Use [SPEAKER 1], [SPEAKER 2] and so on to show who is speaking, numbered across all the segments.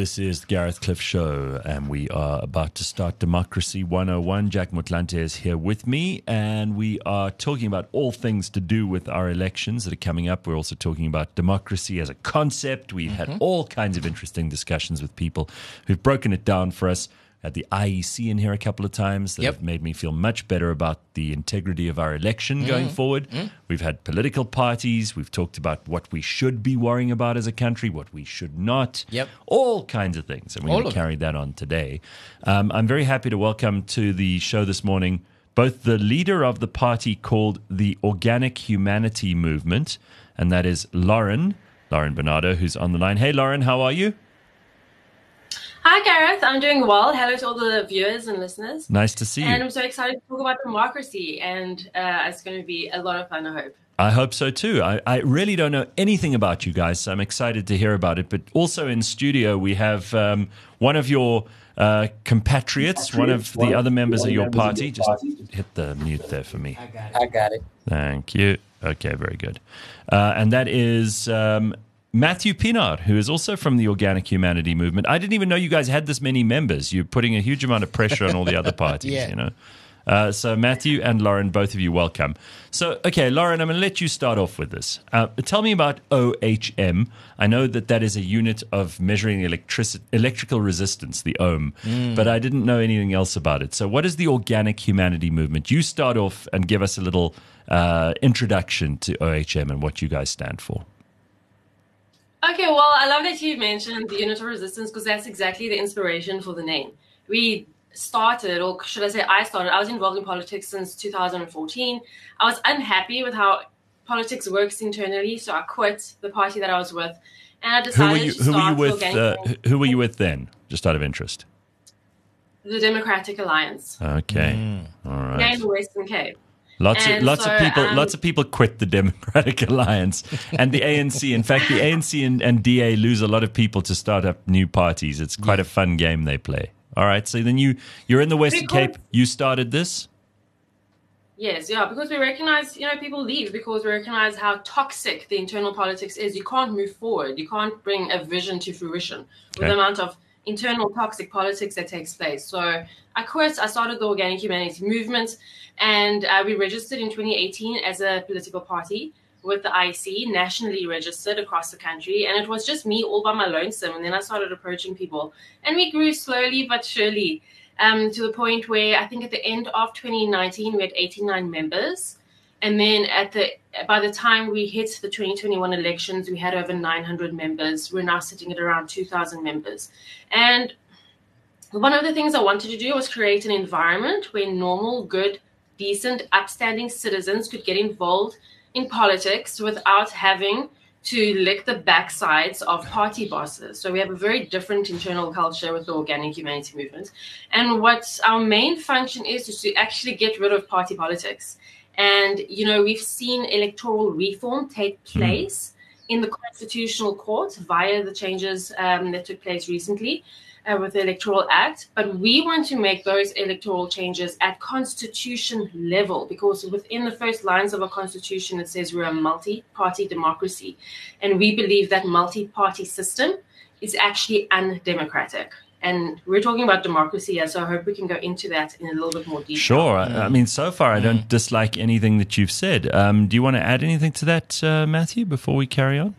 [SPEAKER 1] This is the Gareth Cliff Show, and we are about to start Democracy 101. Jack Motlanthe is here with me, and we are talking about all things to do with our elections that are coming up. We're also talking about democracy as a concept. We've had all kinds of interesting discussions with people who've broken it down for us. Had the IEC in here a couple of times that have made me feel much better about the integrity of our election going forward. We've had political parties. We've talked about what we should be worrying about as a country, what we should not. All kinds of things. And we're going to carry that on today. I'm very happy to welcome to the show this morning both the leader of the party called the Organic Humanity Movement, and that is Lauren Bernardo, who's on the line. Hey, Lauren, how are you?
[SPEAKER 2] Hi, Gareth. I'm doing well. Hello to all the viewers and listeners.
[SPEAKER 1] Nice to see you.
[SPEAKER 2] And I'm so excited to talk about democracy, and it's going to be a lot of fun, I hope.
[SPEAKER 1] I hope so, too. I really don't know anything about you guys, so I'm excited to hear about it. But also in studio, we have one of your compatriots, one of the other members of your party. Just hit the mute there for me.
[SPEAKER 3] I got it.
[SPEAKER 1] Thank you. Okay, very good. And that is Matthew Pienaar, who is also from the Organic Humanity Movement. I didn't even know you guys had this many members. You're putting a huge amount of pressure on all the other parties, you know. So Matthew and Lauren, both of you, welcome. So, okay, Lauren, I'm going to let you start off with this. Tell me about OHM. I know that is a unit of measuring electrical resistance, the ohm, but I didn't know anything else about it. So what is the Organic Humanity Movement? You start off and give us a little introduction to OHM and what you guys stand for.
[SPEAKER 2] Okay, well, I love that you mentioned the unit of resistance because that's exactly the inspiration for the name. We started, or should I say I started, I was involved in politics since 2014. I was unhappy with how politics works internally, so I quit the party that I was with, and I decided to start
[SPEAKER 1] Who were you with then, just out of interest?
[SPEAKER 2] The Democratic Alliance.
[SPEAKER 1] Okay, all right.
[SPEAKER 2] In the Western Cape.
[SPEAKER 1] Lots of people quit the Democratic Alliance and the ANC. In fact, the ANC and DA lose a lot of people to start up new parties. It's quite a fun game they play. All right, so then you're in the Western Cape. You started this?
[SPEAKER 2] Yes, because we recognize, people leave because we recognize how toxic the internal politics is. You can't move forward. You can't bring a vision to fruition with the amount of internal toxic politics that takes place. So I quit. I started the Organic Humanity Movement, and we registered in 2018 as a political party with the IEC, nationally registered across the country. And it was just me all by my lonesome. And then I started approaching people. And we grew slowly but surely to the point where I think at the end of 2019, we had 89 members. And then by the time we hit the 2021 elections, we had over 900 members. We're now sitting at around 2,000 members. And one of the things I wanted to do was create an environment where normal, good, decent, upstanding citizens could get involved in politics without having to lick the backsides of party bosses. So we have a very different internal culture with the Organic Humanity Movement. And what our main function is to actually get rid of party politics. And, we've seen electoral reform take place in the Constitutional Court via the changes that took place recently with the Electoral Act. But we want to make those electoral changes at constitution level because within the first lines of a constitution, it says we're a multi-party democracy. And we believe that multi-party system is actually undemocratic. And we're talking about democracy here, so I hope we can go into that in a little bit more detail.
[SPEAKER 1] Sure. I mean, so far I don't dislike anything that you've said. Do you want to add anything to that, Matthew, before we carry on?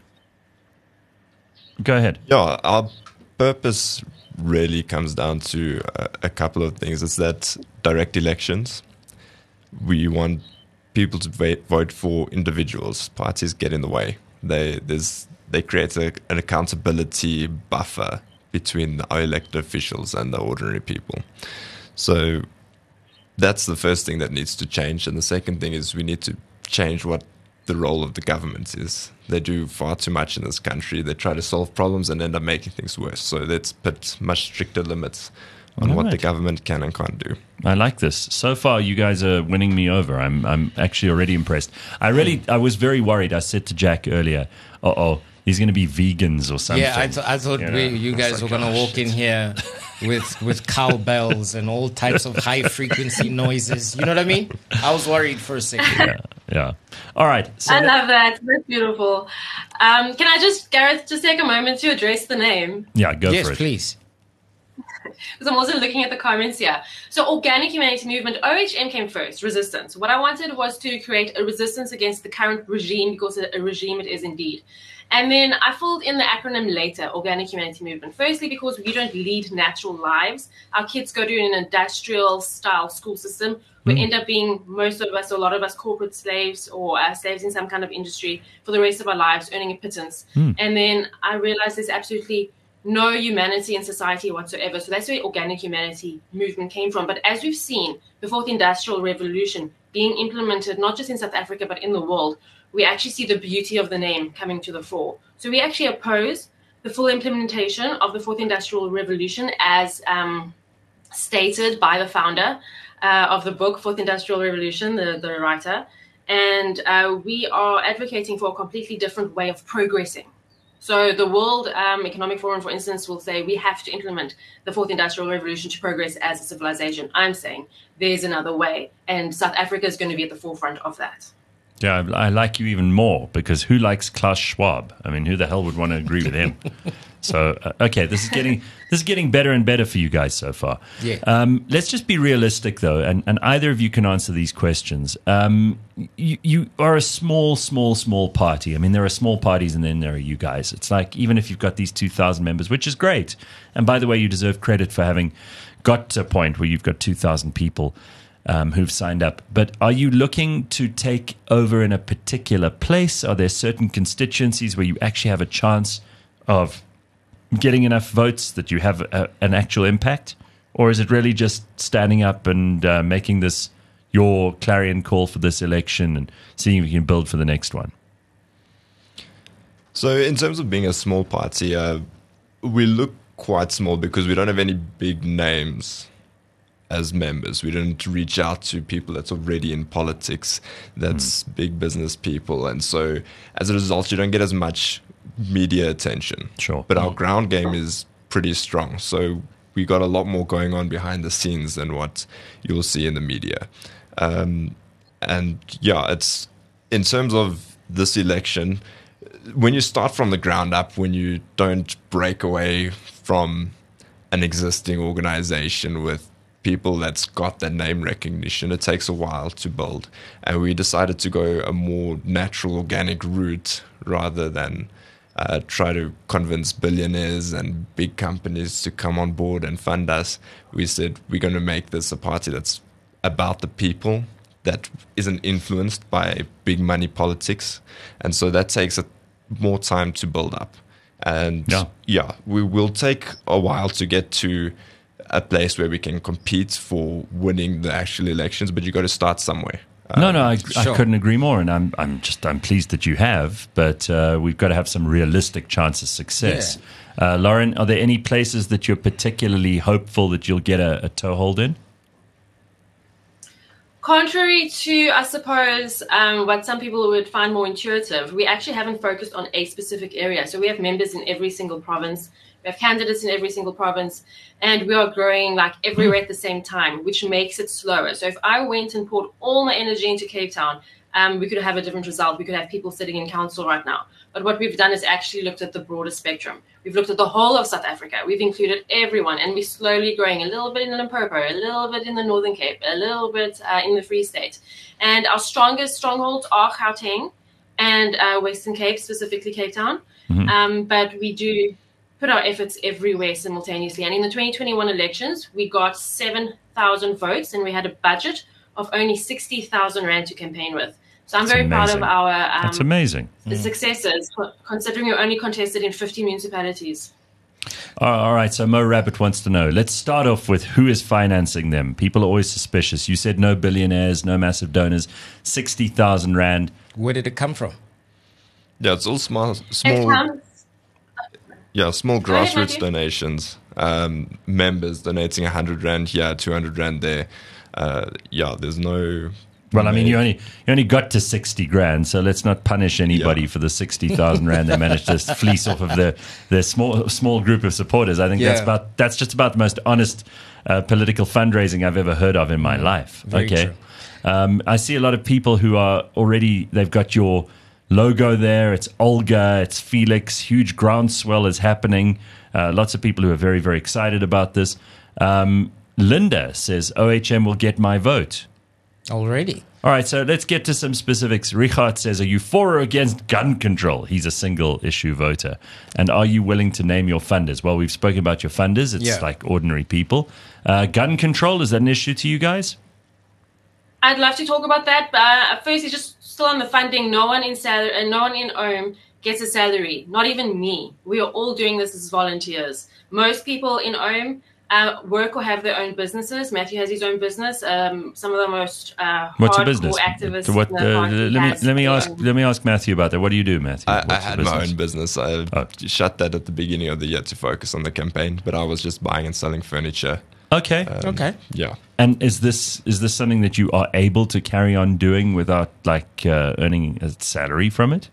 [SPEAKER 1] Go ahead.
[SPEAKER 4] Yeah, our purpose really comes down to a couple of things. It's that direct elections. We want people to vote for individuals. Parties get in the way. They create an accountability buffer between our elected officials and the ordinary people. So that's the first thing that needs to change. And the second thing is we need to change what the role of the government is. They do far too much in this country. They try to solve problems and end up making things worse. So let's put much stricter limits on what the government can and can't do.
[SPEAKER 1] I like this. So far, you guys are winning me over. I'm actually already impressed. I was very worried. I said to Jack earlier, he's going to be vegans or something.
[SPEAKER 3] Yeah, I thought you guys were going to walk in here with cowbells and all types of high frequency noises. You know what I mean? I was worried for a second.
[SPEAKER 1] Yeah. All right. So
[SPEAKER 2] I love that. That's beautiful. Can I just, Gareth, just take a moment to address the name?
[SPEAKER 1] Yeah, go
[SPEAKER 3] Yes,
[SPEAKER 1] for it.
[SPEAKER 3] please.
[SPEAKER 2] Because I'm also looking at the comments here. So Organic Humanity Movement, OHM came first, resistance. What I wanted was to create a resistance against the current regime, because a regime it is indeed. And then I filled in the acronym later, Organic Humanity Movement. Firstly, because we don't lead natural lives. Our kids go to an industrial-style school system. We end up being, most of us, or a lot of us, corporate slaves or slaves in some kind of industry for the rest of our lives, earning a pittance. And then I realized there's absolutely no humanity in society whatsoever. So that's where Organic Humanity Movement came from. But as we've seen, the fourth industrial revolution being implemented, not just in South Africa, but in the world, we actually see the beauty of the name coming to the fore. So we actually oppose the full implementation of the fourth industrial revolution as stated by the founder of the book, Fourth Industrial Revolution, the writer. And we are advocating for a completely different way of progressing. So the World Economic Forum, for instance, will say we have to implement the fourth industrial revolution to progress as a civilization. I'm saying there's another way, and South Africa is going to be at the forefront of that.
[SPEAKER 1] Yeah, I like you even more, because who likes Klaus Schwab? I mean, who the hell would want to agree with him? So, okay, this is getting better and better for you guys so far.
[SPEAKER 3] Yeah.
[SPEAKER 1] Let's just be realistic, though, and either of you can answer these questions. You are a small party. I mean, there are small parties, and then there are you guys. It's like, even if you've got these 2,000 members, which is great, and by the way, you deserve credit for having got to a point where you've got 2,000 people who've signed up. But are you looking to take over in a particular place? Are there certain constituencies where you actually have a chance of getting enough votes that you have an actual impact? Or is it really just standing up and making this your clarion call for this election and seeing if you can build for the next one?
[SPEAKER 4] So in terms of being a small party, we look quite small because we don't have any big names as members. We don't reach out to people that's already in politics, that's big business people. And so as a result, you don't get as much media attention.
[SPEAKER 1] Sure.
[SPEAKER 4] But our ground game is pretty strong. So we got a lot more going on behind the scenes than what you'll see in the media. And yeah, it's in terms of this election, when you start from the ground up, when you don't break away from an existing organization with people that's got that name recognition, it takes a while to build. And we decided to go a more natural, organic route rather than try to convince billionaires and big companies to come on board and fund us. We said we're going to make this a party that's about the people, that isn't influenced by big money politics. And so that takes more time to build up. And yeah, we will take a while to get to a place where we can compete for winning the actual elections, but you got to start somewhere.
[SPEAKER 1] I
[SPEAKER 3] Sure.
[SPEAKER 1] couldn't agree more, and I'm pleased that you have, but we've got to have some realistic chance of success. Lauren, are there any places that you're particularly hopeful that you'll get a toehold in?
[SPEAKER 2] Contrary to, I suppose, what some people would find more intuitive, we actually haven't focused on a specific area. So we have members in every single province. We have candidates in every single province, and we are growing like everywhere at the same time, which makes it slower. So if I went and poured all my energy into Cape Town, we could have a different result. We could have people sitting in council right now. But what we've done is actually looked at the broader spectrum. We've looked at the whole of South Africa. We've included everyone, and we're slowly growing a little bit in Limpopo, a little bit in the Northern Cape, a little bit in the Free State. And our strongest strongholds are Gauteng and Western Cape, specifically Cape Town. But we do put our efforts everywhere simultaneously. And in the 2021 elections, we got 7,000 votes, and we had a budget of only 60,000 Rand to campaign with. So I'm very proud of our
[SPEAKER 1] That's amazing.
[SPEAKER 2] the successes, considering we're only contested in 50 municipalities.
[SPEAKER 1] All right, so Mo Rabbit wants to know. Let's start off with who is financing them. People are always suspicious. You said no billionaires, no massive donors, 60,000 Rand.
[SPEAKER 3] Where did it come from?
[SPEAKER 4] Yeah, it's all small
[SPEAKER 2] Go ahead,
[SPEAKER 4] grassroots
[SPEAKER 2] Matthew.
[SPEAKER 4] donations. Members donating 100 Rand here, 200 Rand there. There's no...
[SPEAKER 1] Well, I mean, you only got to 60 grand, so let's not punish anybody for the 60,000 Rand they managed to fleece off of their small group of supporters. I think that's just about the most honest political fundraising I've ever heard of in my life.
[SPEAKER 3] Very true.
[SPEAKER 1] I see a lot of people who are already, they've got your logo there. It's Olga, it's Felix. Huge groundswell is happening. Lots of people who are very, very excited about this. Linda says, OHM will get my vote.
[SPEAKER 3] Already.
[SPEAKER 1] All right, so let's get to some specifics. Richard says, are you for or against gun control? He's a single-issue voter. And are you willing to name your funders? Well, we've spoken about your funders. It's like ordinary people. Gun control, is that an issue to you guys?
[SPEAKER 2] I'd love to talk about that, but firstly, just still on the funding, no one in OHM gets a salary, not even me. We are all doing this as volunteers. Most people in OHM work or have their own businesses. Matthew has his own business. Some of the most
[SPEAKER 1] What's a business?
[SPEAKER 2] activists.
[SPEAKER 1] Let me ask Matthew about that. What do you do, Matthew?
[SPEAKER 4] I had my own business. I shut that at the beginning of the year to focus on the campaign, but I was just buying and selling furniture.
[SPEAKER 1] Okay.
[SPEAKER 4] Yeah.
[SPEAKER 1] And is this something that you are able to carry on doing without earning a salary from it?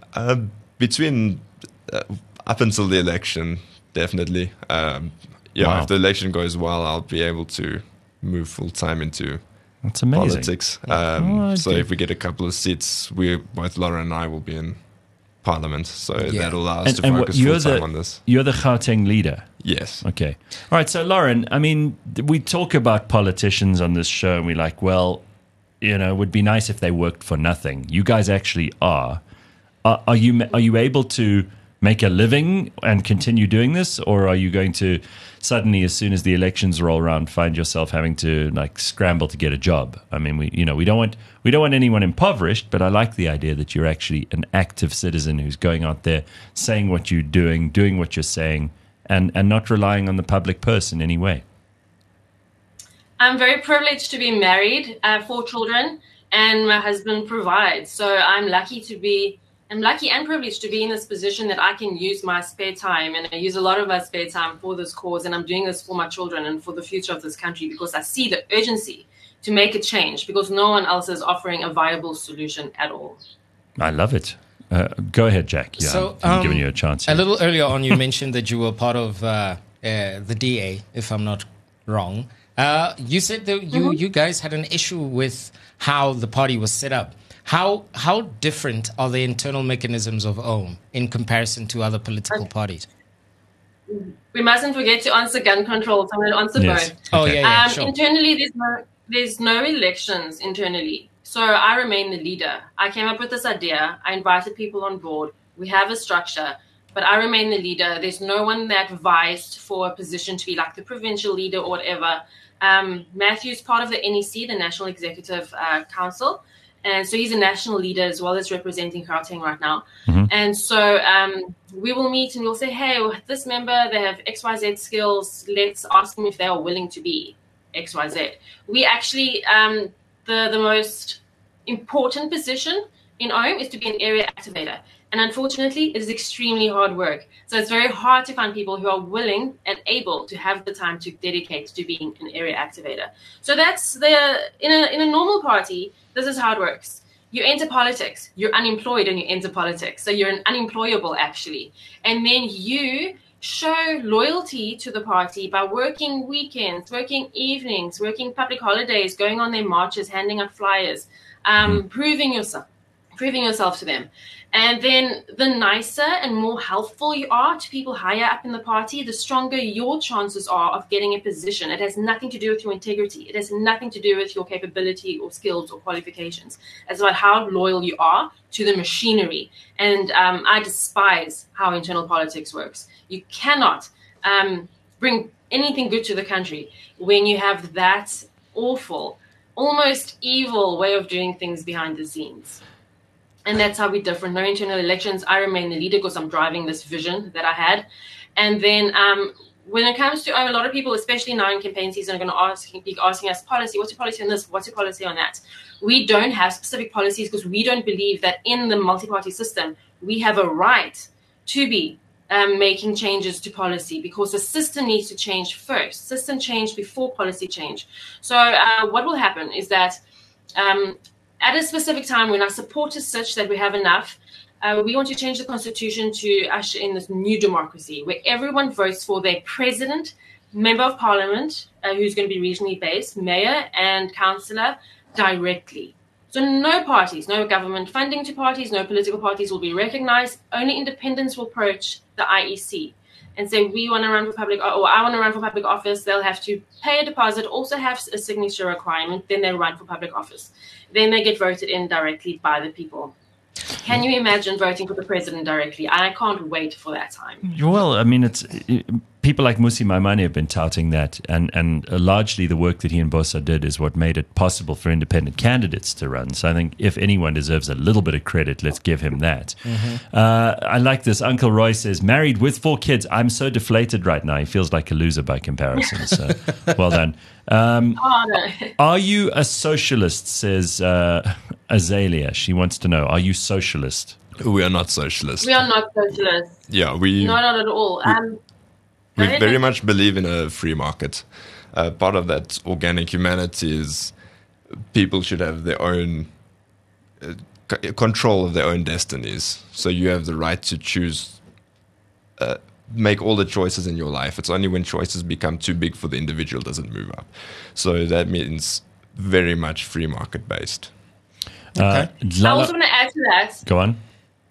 [SPEAKER 4] Between up until the election, definitely.
[SPEAKER 1] Wow.
[SPEAKER 4] If the election goes well, I'll be able to move full time into
[SPEAKER 1] That's amazing.
[SPEAKER 4] politics. So if we get a couple of seats, both Laura and I will be in Parliament. So that'll allow us to focus full time on this.
[SPEAKER 1] You're the Gauteng leader.
[SPEAKER 4] Yes.
[SPEAKER 1] Okay. All right. So, Lauren, I mean, we talk about politicians on this show, and we're like, well, it would be nice if they worked for nothing. You guys actually are. Are you able to make a living and continue doing this, or are you going to suddenly, as soon as the elections roll around, find yourself having to scramble to get a job? I mean, we don't want anyone impoverished, but I like the idea that you're actually an active citizen who's going out there, saying what you're doing what you're saying, and not relying on the public purse in any way.
[SPEAKER 2] I'm very privileged to be married. I have 4 children, and my husband provides. So I'm lucky and privileged to be in this position that I can use my spare time, and I use a lot of my spare time for this cause, and I'm doing this for my children and for the future of this country because I see the urgency to make a change because no one else is offering a viable solution at all.
[SPEAKER 1] I love it. Go ahead, Jack. Yeah,
[SPEAKER 3] so,
[SPEAKER 1] I'm giving you a chance here.
[SPEAKER 3] A little earlier on, you mentioned that you were part of the DA, if I'm not wrong. You said that you guys had an issue with how the party was set up. How different are the internal mechanisms of OHM in comparison to other political parties?
[SPEAKER 2] We mustn't forget to answer gun control, so I'm going to answer both.
[SPEAKER 3] Oh, yeah, sure.
[SPEAKER 2] Internally, there's no elections internally. So I remain the leader. I came up with this idea. I invited people on board. We have a structure, but I remain the leader. There's no one that vies for a position to be like the provincial leader or whatever. Matthew's part of the NEC, the National Executive Council. And so he's a national leader as well as representing Gauteng right now. Mm-hmm. And so we will meet and we'll say, hey, this member, they have XYZ skills. Let's ask them if they are willing to be XYZ. We actually, the most important position in OHM is to be an area activator. And unfortunately, it is extremely hard work. So it's very hard to find people who are willing and able to have the time to dedicate to being an area activator. So that's in a normal party, this is how it works. You enter politics, you're unemployed and you enter politics. So you're unemployable actually. And then you show loyalty to the party by working weekends, working evenings, working public holidays, going on their marches, handing out flyers, proving yourself to them. And then the nicer and more helpful you are to people higher up in the party, the stronger your chances are of getting a position. It has nothing to do with your integrity. It has nothing to do with your capability or skills or qualifications. It's about how loyal you are to the machinery. And I despise how internal politics works. You cannot bring anything good to the country when you have that awful, almost evil way of doing things behind the scenes. And that's how we're different. No internal elections. I remain the leader because I'm driving this vision that I had. And then when it comes to a lot of people, especially now in campaign season, are going to be asking us policy. What's your policy on this? What's your policy on that? We don't have specific policies because we don't believe that in the multi-party system, we have a right to be making changes to policy because the system needs to change first. System change before policy change. So what will happen is that at a specific time when our support is such that we have enough, we want to change the constitution to usher in this new democracy where everyone votes for their president, member of parliament, who's going to be regionally based, mayor and councillor, directly. So no parties, no government funding to parties, no political parties will be recognized. Only independents will approach the IEC and say, we want to run for public, or I want to run for public office. They'll have to pay a deposit, also have a signature requirement, then they run for public office. Then they get voted in directly by the people. Can you imagine voting for the president directly? I can't wait for that time.
[SPEAKER 1] Well, I mean, people like Mmusi Maimane have been touting that, and largely the work that he and Bosa did is what made it possible for independent candidates to run. So I think if anyone deserves a little bit of credit, let's give him that. I like this. Uncle Roy says, married with 4 kids. I'm so deflated right now. He feels like a loser by comparison. So well done.
[SPEAKER 2] No.
[SPEAKER 1] Are you a socialist, says Azalea. She wants to know, are you socialist?
[SPEAKER 4] We are not socialist.
[SPEAKER 2] We are not socialists.
[SPEAKER 4] Yeah,
[SPEAKER 2] not at all.
[SPEAKER 4] We very much believe in a free market. Part of that organic humanity is people should have their own control of their own destinies. So you have the right to choose, make all the choices in your life. It's only when choices become too big for the individual does it move up. So that means very much free market based.
[SPEAKER 3] Okay.
[SPEAKER 2] I also want to add to that.
[SPEAKER 1] Go on.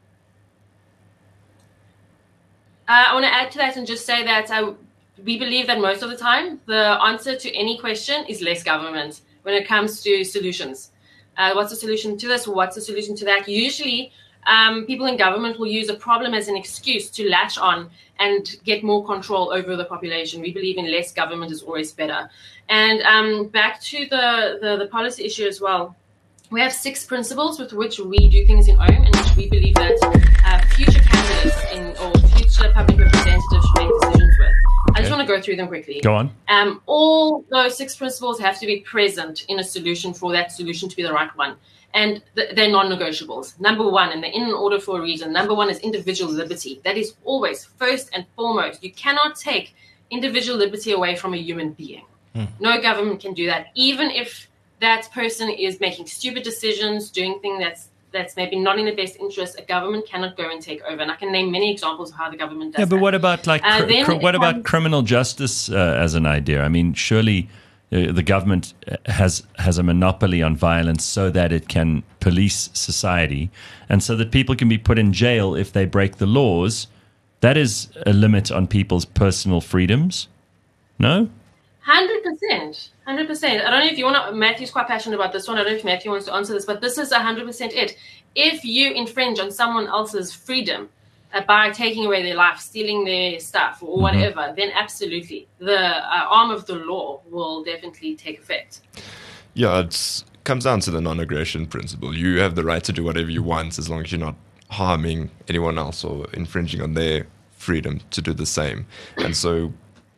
[SPEAKER 2] I want to add to that and just say that we believe that most of the time the answer to any question is less government when it comes to solutions. What's the solution to this? What's the solution to that? Usually people in government will use a problem as an excuse to latch on and get more control over the population. We believe in less government is always better. And back to the policy issue as well. We have 6 principles with which we do things in OM, and which we believe that future candidates or future public representatives should make decisions with. I just want to go through them quickly.
[SPEAKER 1] Go on.
[SPEAKER 2] All those 6 principles have to be present in a solution for that solution to be the right one. And they're non-negotiables. Number 1, and they're in order for a reason. Number 1 is individual liberty. That is always first and foremost. You cannot take individual liberty away from a human being. No government can do that, even if that person is making stupid decisions, doing things that's maybe not in the best interest. A government cannot go and take over. And I can name many examples of how the government does that.
[SPEAKER 1] But what about about criminal justice as an idea? I mean, surely the government has a monopoly on violence so that it can police society and so that people can be put in jail if they break the laws. That is a limit on people's personal freedoms. No?
[SPEAKER 2] 100%. 100%. I don't know if you want to, Matthew's quite passionate about this one. I don't know if Matthew wants to answer this, but this is 100% it. If you infringe on someone else's freedom by taking away their life, stealing their stuff or whatever, then absolutely the arm of the law will definitely take effect.
[SPEAKER 4] Yeah, it comes down to the non-aggression principle. You have the right to do whatever you want as long as you're not harming anyone else or infringing on their freedom to do the same. And so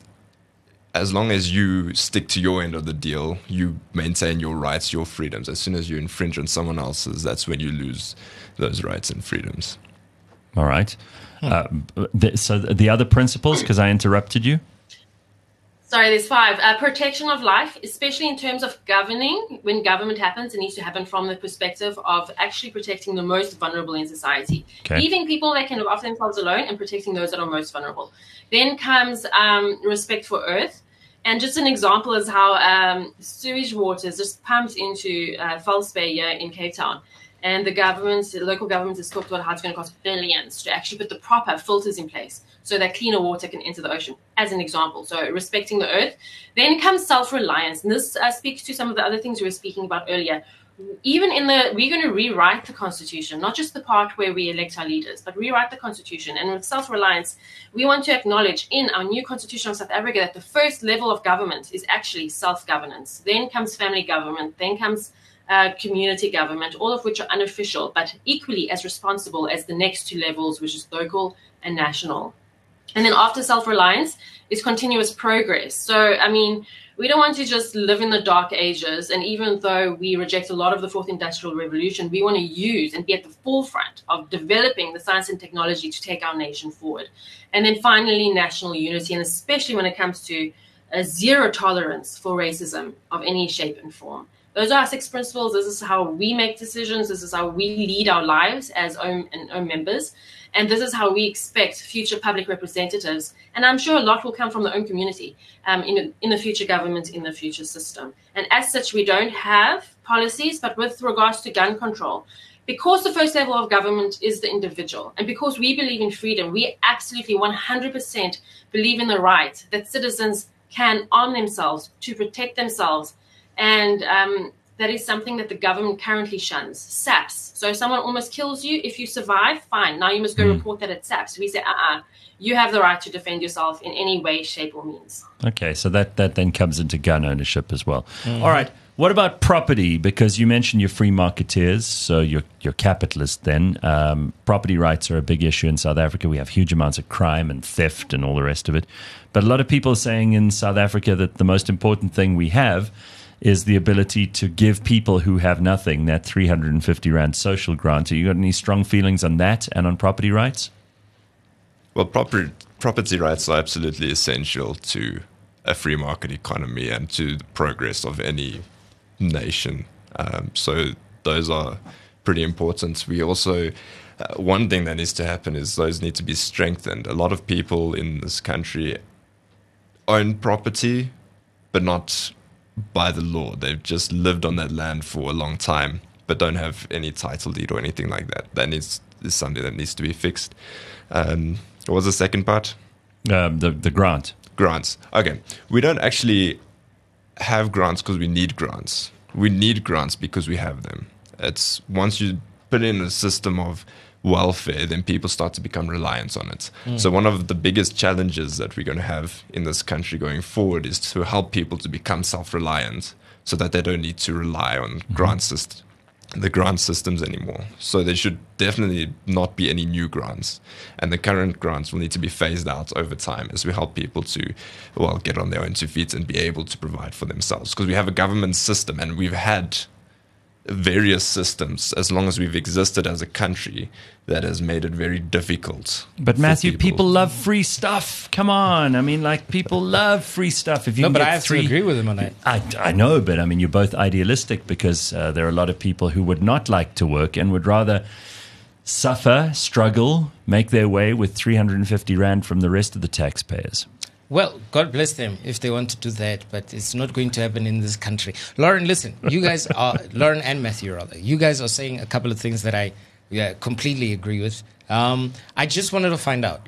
[SPEAKER 4] as long as you stick to your end of the deal, you maintain your rights, your freedoms. As soon as you infringe on someone else's, that's when you lose those rights and freedoms.
[SPEAKER 1] All right. So the other principles, because I interrupted you?
[SPEAKER 2] Sorry, there's 5. Protection of life, especially in terms of governing. When government happens, it needs to happen from the perspective of actually protecting the most vulnerable in society.
[SPEAKER 1] Okay.
[SPEAKER 2] Leaving people that can look after themselves alone and protecting those that are most vulnerable. Then comes respect for earth. And just an example is how sewage water is just pumped into False Bay here in Cape Town. And the local government has talked about how it's going to cost billions to actually put the proper filters in place so that cleaner water can enter the ocean, as an example. So respecting the earth. Then comes self-reliance. And this speaks to some of the other things we were speaking about earlier. We're going to rewrite the Constitution, not just the part where we elect our leaders, but rewrite the Constitution. And with self-reliance, we want to acknowledge in our new Constitution of South Africa that the first level of government is actually self-governance. Then comes family government. Then comes community government, all of which are unofficial, but equally as responsible as the next 2 levels, which is local and national. And then after self-reliance is continuous progress. So, I mean, we don't want to just live in the dark ages. And even though we reject a lot of the 4th Industrial Revolution, we want to use and be at the forefront of developing the science and technology to take our nation forward. And then finally, national unity, and especially when it comes to zero tolerance for racism of any shape and form. Those are our 6 principles. This is how we make decisions. This is how we lead our lives as OM and OM members. And this is how we expect future public representatives. And I'm sure a lot will come from the OM community in the future government, in the future system. And as such, we don't have policies, but with regards to gun control, because the first level of government is the individual, and because we believe in freedom, we absolutely 100% believe in the right that citizens can arm themselves to protect themselves. And that is something that the government currently shuns. SAPS. So if someone almost kills you, if you survive, fine. Now you must go report that at SAPS. We say, you have the right to defend yourself in any way, shape, or means.
[SPEAKER 1] Okay, so that then comes into gun ownership as well. Mm-hmm. All right. What about property? Because you mentioned you're free marketeers, so you're capitalists then. Property rights are a big issue in South Africa. We have huge amounts of crime and theft and all the rest of it. But a lot of people are saying in South Africa that the most important thing we have is the ability to give people who have nothing that 350 Rand social grant. Have you got any strong feelings on that and on property rights?
[SPEAKER 4] Well, property rights are absolutely essential to a free market economy and to the progress of any nation. So those are pretty important. We also, one thing that needs to happen is those need to be strengthened. A lot of people in this country own property, but not by the law. They've just lived on that land for a long time, but don't have any title deed or anything like that. That is something that needs to be fixed. What was the second part?
[SPEAKER 1] The grant.
[SPEAKER 4] Grants. Okay. We don't actually have grants because we need grants. We need grants because we have them. It's once you put in a system of welfare, then people start to become reliant on it. So one of the biggest challenges that we're going to have in this country going forward is to help people to become self-reliant so that they don't need to rely on the grant systems anymore. So there should definitely not be any new grants. And the current grants will need to be phased out over time as we help people to, get on their own 2 feet and be able to provide for themselves. Because we have a government system and we've had various systems as long as we've existed as a country that has made it very difficult.
[SPEAKER 1] But Matthew, people love free stuff. Come on. I mean, people love free stuff. If you
[SPEAKER 3] but I have to agree with him on that.
[SPEAKER 1] I know, but I mean, you're both idealistic because there are a lot of people who would not like to work and would rather suffer, struggle, make their way with 350 Rand from the rest of the taxpayers.
[SPEAKER 3] Well, God bless them if they want to do that, but it's not going to happen in this country. Lauren, listen, you guys are, Lauren and Matthew, rather, you guys are saying a couple of things that I completely agree with. I just wanted to find out,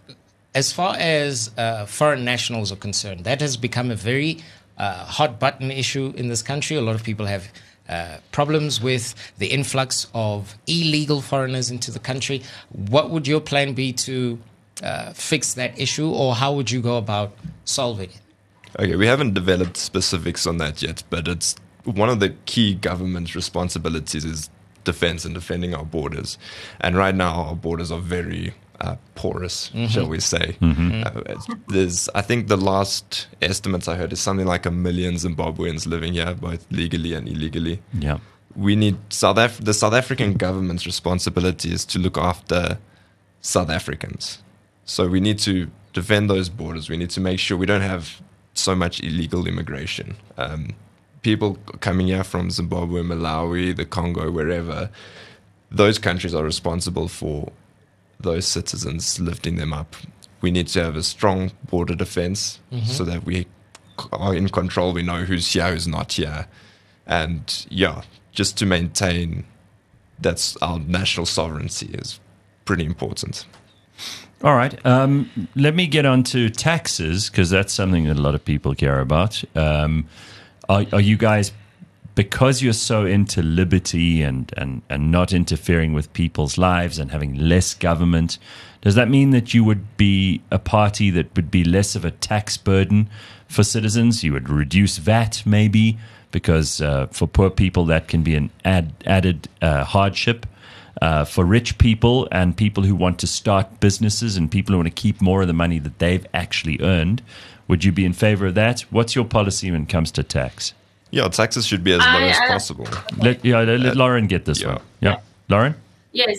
[SPEAKER 3] as far as foreign nationals are concerned, that has become a very hot button issue in this country. A lot of people have problems with the influx of illegal foreigners into the country. What would your plan be to fix that issue, or how would you go about solving it?
[SPEAKER 4] Okay, we haven't developed specifics on that yet, but it's one of the key government responsibilities is defense and defending our borders. And right now, our borders are very porous, shall we say. There's, I think the last estimates I heard is something like 1 million Zimbabweans living here, both legally and illegally.
[SPEAKER 1] Yeah.
[SPEAKER 4] We need the South African government's responsibility is to look after South Africans. So we need to defend those borders. We need to make sure we don't have so much illegal immigration. People coming here from Zimbabwe, Malawi, the Congo, wherever, those countries are responsible for those citizens, lifting them up. We need to have a strong border defense so that we are in control. We know who's here, who's not here. And just to maintain that's our national sovereignty is pretty important.
[SPEAKER 1] All right. Let me get on to taxes, because that's something that a lot of people care about. Are you guys, because you're so into liberty and not interfering with people's lives and having less government, does that mean that you would be a party that would be less of a tax burden for citizens? You would reduce VAT maybe, because for poor people that can be an added hardship. For rich people and people who want to start businesses and people who want to keep more of the money that they've actually earned, would you be in favor of that? What's your policy when it comes to tax?
[SPEAKER 4] Yeah, taxes should be as low as possible.
[SPEAKER 1] Let Lauren get this one. Yeah, Lauren?
[SPEAKER 2] Yes.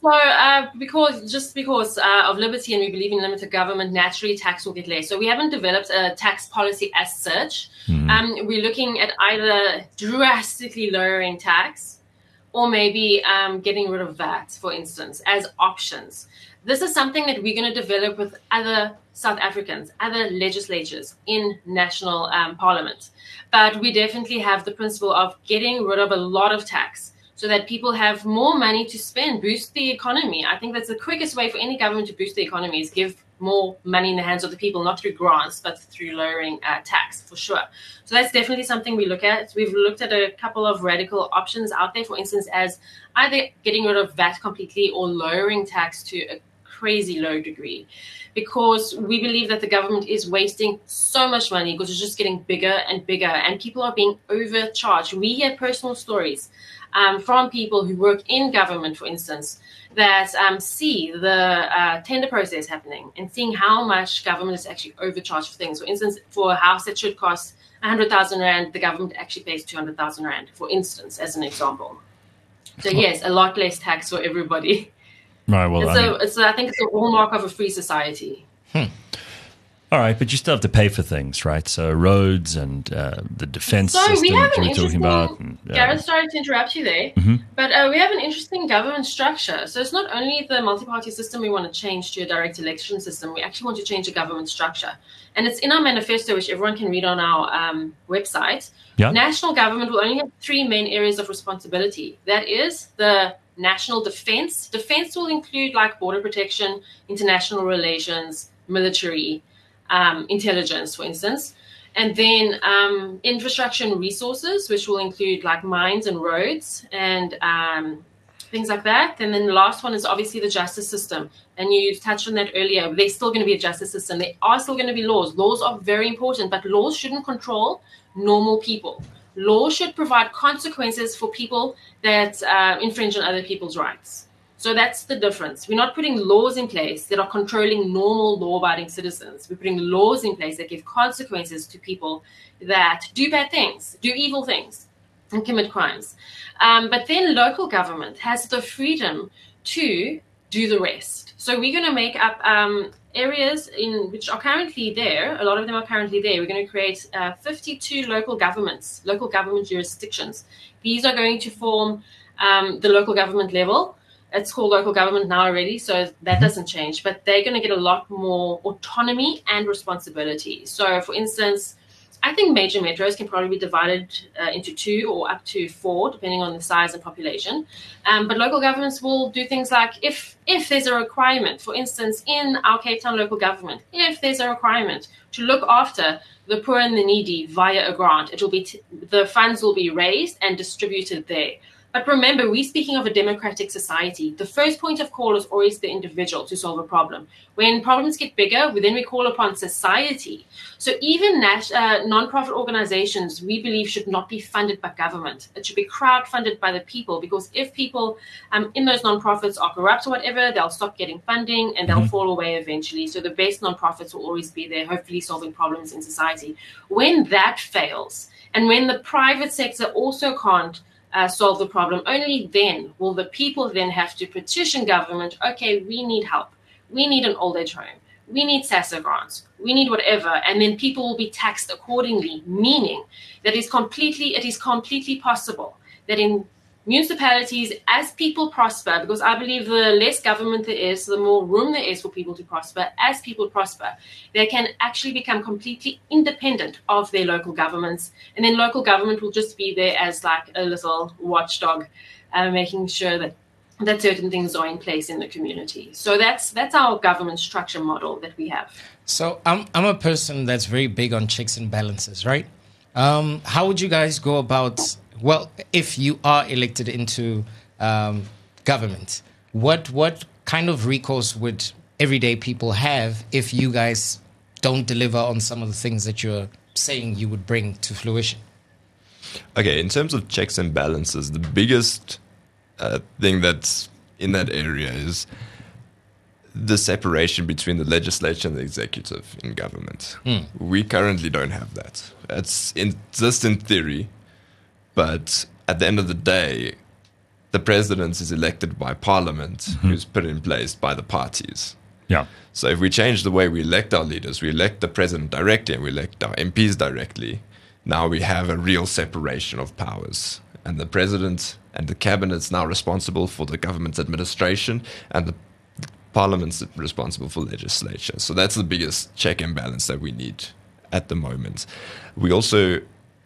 [SPEAKER 2] Because of liberty and we believe in limited government, naturally tax will get less. So we haven't developed a tax policy as such. We're looking at either drastically lowering tax or maybe getting rid of VAT, for instance, as options. This is something that we're going to develop with other South Africans, other legislatures in national parliament. But we definitely have the principle of getting rid of a lot of tax so that people have more money to spend, boost the economy. I think that's the quickest way for any government to boost the economy is give more money in the hands of the people, not through grants, but through lowering tax, for sure. So that's definitely something we look at. We've looked at a couple of radical options out there, for instance, as either getting rid of VAT completely or lowering tax to a crazy low degree, because we believe that the government is wasting so much money because it's just getting bigger and bigger and people are being overcharged. We hear personal stories from people who work in government, for instance, that see the tender process happening and seeing how much government is actually overcharged for things. For instance, for a house that should cost 100,000 Rand, the government actually pays 200,000 Rand, for instance, as an example. So yes, a lot less tax for everybody.
[SPEAKER 1] Right. Well,
[SPEAKER 2] I think it's a hallmark of a free society.
[SPEAKER 1] All right, but you still have to pay for things, right? So roads and the defense system
[SPEAKER 2] we have
[SPEAKER 1] that you were talking about.
[SPEAKER 2] Gareth, sorry to interrupt you there, but we have an interesting government structure. So it's not only the multi-party system we want to change to a direct election system, we actually want to change the government structure. And it's in our manifesto, which everyone can read on our website.
[SPEAKER 1] Yeah.
[SPEAKER 2] National government will only have 3 main areas of responsibility. That is the national defense. Defense will include like border protection, international relations, military, intelligence, for instance, and then infrastructure and resources, which will include like mines and roads and things like that. And then the last one is obviously the justice system. And you touched on that earlier. There's still going to be a justice system. There are still going to be laws. Laws are very important, but laws shouldn't control normal people. Law should provide consequences for people that infringe on other people's rights. So that's the difference. We're not putting laws in place that are controlling normal law-abiding citizens. We're putting laws in place that give consequences to people that do bad things, do evil things, and commit crimes. But then local government has the freedom to do the rest. So we're going to make up areas in which are currently there. A lot of them are currently there. We're going to create 52 local governments, local government jurisdictions. These are going to form the local government level. It's called local government now already, so that doesn't change. But they're going to get a lot more autonomy and responsibility. So, for instance, I think major metros can probably be divided into 2 or up to 4, depending on the size and population. But local governments will do things like if there's a requirement, for instance, in our Cape Town local government, if there's a requirement to look after the poor and the needy via a grant, it will be the funds will be raised and distributed there. But remember, we're speaking of a democratic society. The first point of call is always the individual to solve a problem. When problems get bigger, then we call upon society. So even non-profit organizations, we believe, should not be funded by government. It should be crowd-funded by the people, because if people in those non-profits are corrupt or whatever, they'll stop getting funding and they'll fall away eventually. So the best non-profits will always be there, hopefully solving problems in society. When that fails, and when the private sector also can't solve the problem, only then will the people then have to petition government, okay, we need help. We need an old age home. We need SASSA grants. We need whatever. And then people will be taxed accordingly, meaning that it is completely possible that in municipalities, as people prosper, because I believe the less government there is, the more room there is for people to prosper. As people prosper, they can actually become completely independent of their local governments. And then local government will just be there as like a little watchdog, making sure that certain things are in place in the community. So that's our government structure model that we have.
[SPEAKER 3] So I'm a person that's very big on checks and balances, right? How would you guys go about, well, if you are elected into government, what kind of recourse would everyday people have if you guys don't deliver on some of the things that you're saying you would bring to fruition?
[SPEAKER 4] Okay, in terms of checks and balances, the biggest thing that's in that area is the separation between the legislature and the executive in government. We currently don't have that. It's just in theory, but at the end of the day, the president is elected by parliament, who's put in place by the parties.
[SPEAKER 1] Yeah.
[SPEAKER 4] So if we change the way we elect our leaders, we elect the president directly and we elect our MPs directly, now we have a real separation of powers. and the president and the cabinet's now responsible for the government's administration, and the parliament's responsible for legislature. So that's the biggest check and balance that we need at the moment. We also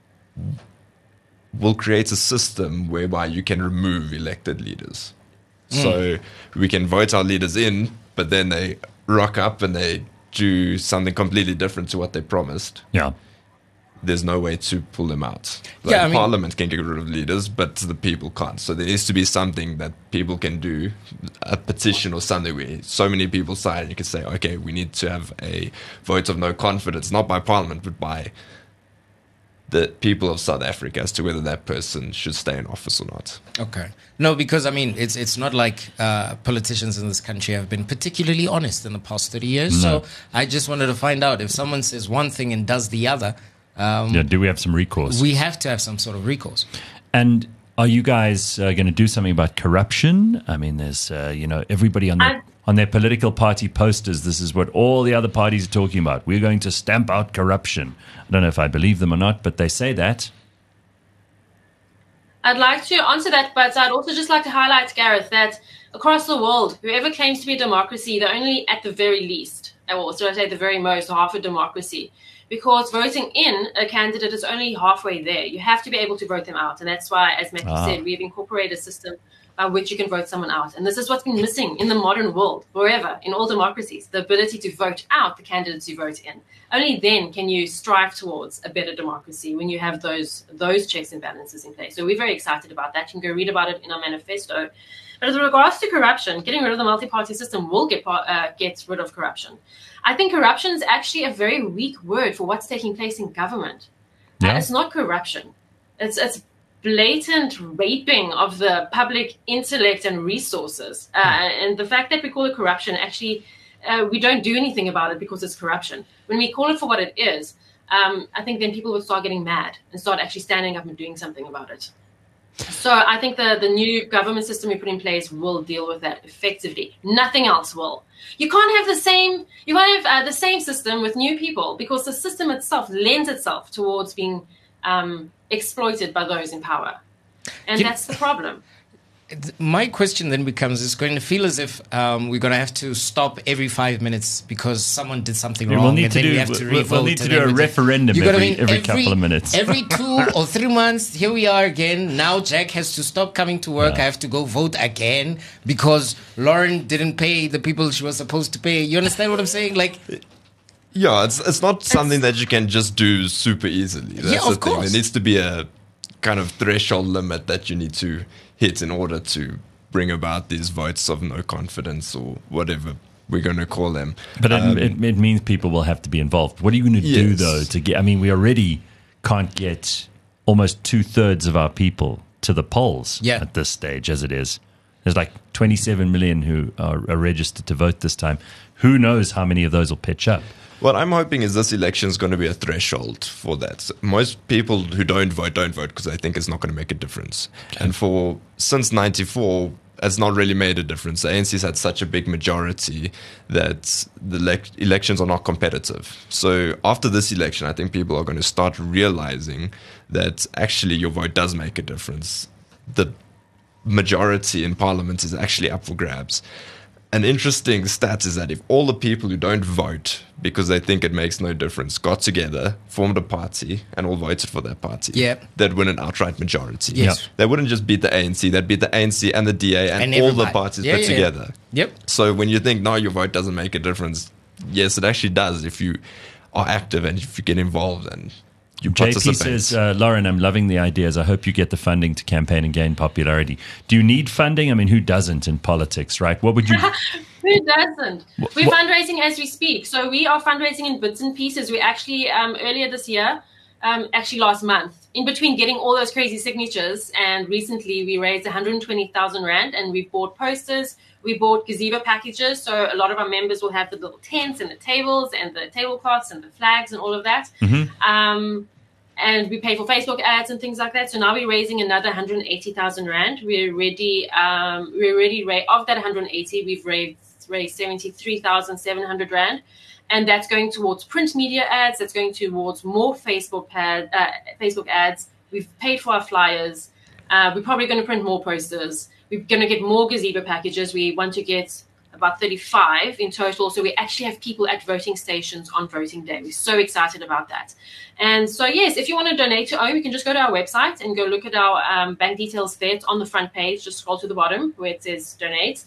[SPEAKER 4] will create a system whereby you can remove elected leaders. So we can vote our leaders in, but then they rock up and they do something completely different to what they promised.
[SPEAKER 1] Yeah.
[SPEAKER 4] There's no way to pull them out.
[SPEAKER 3] Yeah, I mean-
[SPEAKER 4] Parliament can get rid of leaders, but the people can't. So there needs to be something that people can do, a petition or something where so many people sign, you can say, okay, we need to have a vote of no confidence, not by Parliament, but by the people of South Africa as to whether that person should stay in office or not.
[SPEAKER 3] Okay. No, because I mean, it's not like politicians in this country have been particularly honest in the past 30 years.
[SPEAKER 1] No.
[SPEAKER 3] So I just wanted to find out if someone says one thing and does the other.
[SPEAKER 1] Do we have some recourse?
[SPEAKER 3] We have to have some sort of recourse.
[SPEAKER 1] And are you guys going to do something about corruption? I mean, there's, everybody on their political party posters, this is what all the other parties are talking about. We're going to stamp out corruption. I don't know if I believe them or not, but they say that.
[SPEAKER 2] I'd like to answer that, but I'd also just like to highlight, Gareth, that across the world, whoever claims to be a democracy, they're only at the very least, or should I say the very most, half a democracy. Because voting in a candidate is only halfway there. You have to be able to vote them out. And that's why, as Matthew said, we've incorporated a system by which you can vote someone out. And this is what's been missing in the modern world, forever, in all democracies, the ability to vote out the candidates you vote in. Only then can you strive towards a better democracy, when you have those checks and balances in place. So we're very excited about that. You can go read about it in our manifesto. But with regards to corruption, getting rid of the multi-party system will get rid of corruption. I think corruption is actually a very weak word for what's taking place in government.
[SPEAKER 1] Yeah.
[SPEAKER 2] It's not corruption. It's blatant raping of the public intellect and resources. And the fact that we call it corruption, actually, we don't do anything about it because it's corruption. When we call it for what it is, I think then people would start getting mad and start actually standing up and doing something about it. So I think the new government system we put in place will deal with that effectively. Nothing else will. You can't have the same system with new people, because the system itself lends itself towards being exploited by those in power. And that's the problem.
[SPEAKER 3] My question then becomes, it's going to feel as if we're going to have to stop every 5 minutes because someone did something wrong.
[SPEAKER 1] We'll need
[SPEAKER 3] and
[SPEAKER 1] to
[SPEAKER 3] then
[SPEAKER 1] do,
[SPEAKER 3] we have to revote.
[SPEAKER 1] we'll need to do a referendum every couple of minutes.
[SPEAKER 3] Every 2 or 3 months, here we are again. Now Jack has to stop coming to work. I have to go vote again because Lauren didn't pay the people she was supposed to pay. You understand what I'm saying? Like,
[SPEAKER 4] yeah, it's not something that you can just do super easily. That's
[SPEAKER 3] of
[SPEAKER 4] the thing.
[SPEAKER 3] course.
[SPEAKER 4] There needs to be a kind of threshold limit that you need to hit in order to bring about these votes of no confidence or whatever we're going to call them.
[SPEAKER 1] But it means people will have to be involved. What are you going to do,
[SPEAKER 4] Yes.
[SPEAKER 1] though, to get... I mean, we already can't get almost 2/3 of our people to the polls at this stage, as it is. There's like 27 million who are registered to vote this time. Who knows how many of those will pitch up?
[SPEAKER 4] What I'm hoping is this election is going to be a threshold for that. So most people who don't vote because they think it's not going to make a difference. Okay. And since 94, it's not really made a difference. The ANC's had such a big majority that the elections are not competitive. So after this election, I think people are going to start realizing that actually your vote does make a difference. The majority in parliament is actually up for grabs. An interesting stat is that if all the people who don't vote because they think it makes no difference got together, formed a party, and all voted for that party, they'd win an outright majority.
[SPEAKER 3] Yes.
[SPEAKER 4] They wouldn't just beat the ANC, they'd beat the ANC and the DA and all the parties put together.
[SPEAKER 3] Yep.
[SPEAKER 4] So when you think, no, your vote doesn't make a difference, yes, it actually does if you are active and if you get involved and you participate.
[SPEAKER 1] JP says, Lauren, I'm loving the ideas. I hope you get the funding to campaign and gain popularity. Do you need funding? I mean, who doesn't in politics, right? What would you...
[SPEAKER 2] Who doesn't? We're fundraising as we speak. So we are fundraising in bits and pieces. We actually, earlier this year, actually last month, in between getting all those crazy signatures, and recently we raised 120,000 Rand, and we bought posters. We bought gazebo packages, so a lot of our members will have the little tents and the tables and the tablecloths and the flags and all of that. Mm-hmm. And we pay for Facebook ads and things like that. So now we're raising another 180,000 Rand. We're ready. Of that 180, we've raised 73,700 Rand. And that's going towards print media ads. That's going towards more Facebook ads. We've paid for our flyers. We're probably going to print more posters. We're going to get more gazebo packages. We want to get about 35 in total. So we actually have people at voting stations on voting day. We're so excited about that. And so, yes, if you want to donate to OHM, you can just go to our website and go look at our bank details there. It's on the front page. Just scroll to the bottom where it says donate.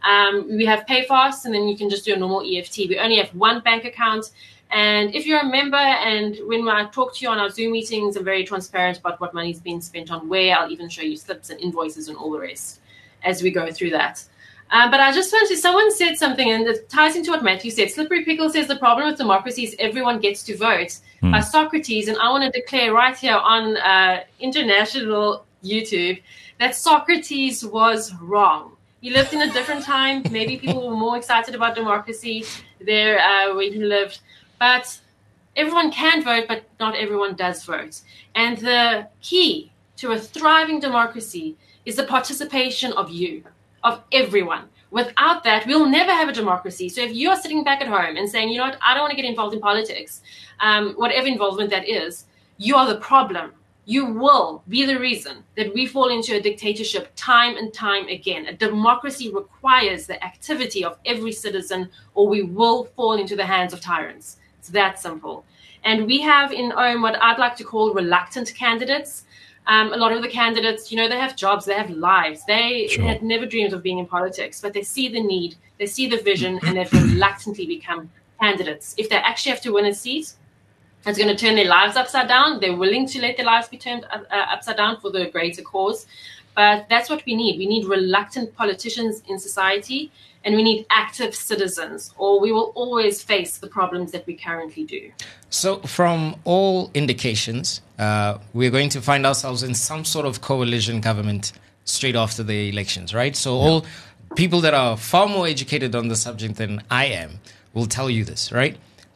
[SPEAKER 2] We have PayFast, and then you can just do a normal EFT. We only have one bank account. And if you're a member, and when I talk to you on our Zoom meetings, I'm very transparent about what money's being spent on where. I'll even show you slips and invoices and all the rest as we go through that. But I just want to, someone said something, and it ties into what Matthew said. Slippery Pickle says the problem with democracy is everyone gets to vote by Socrates. And I want to declare right here on international YouTube that Socrates was wrong. He lived in a different time. Maybe people were more excited about democracy there where he lived. But everyone can vote, but not everyone does vote. And the key to a thriving democracy is the participation of you, of everyone. Without that, we'll never have a democracy. So if you're sitting back at home and saying, you know what, I don't want to get involved in politics, whatever involvement that is, you are the problem. You will be the reason that we fall into a dictatorship time and time again. A democracy requires the activity of every citizen, or we will fall into the hands of tyrants. It's that simple. And we have in OHM what I'd like to call reluctant candidates. A lot of the candidates, they have jobs, they have lives. They had never dreamed of being in politics, but they see the need, they see the vision, and they've reluctantly become candidates. If they actually have to win a seat, it's going to turn their lives upside down. They're willing to let their lives be turned upside down for the greater cause. But that's what we need. We need reluctant politicians in society, and we need active citizens, or we will always face the problems that we currently do.
[SPEAKER 3] So from all indications, we're going to find ourselves in some sort of coalition government straight after the elections, right? So all people that are far more educated on the subject than I am will tell you this, right?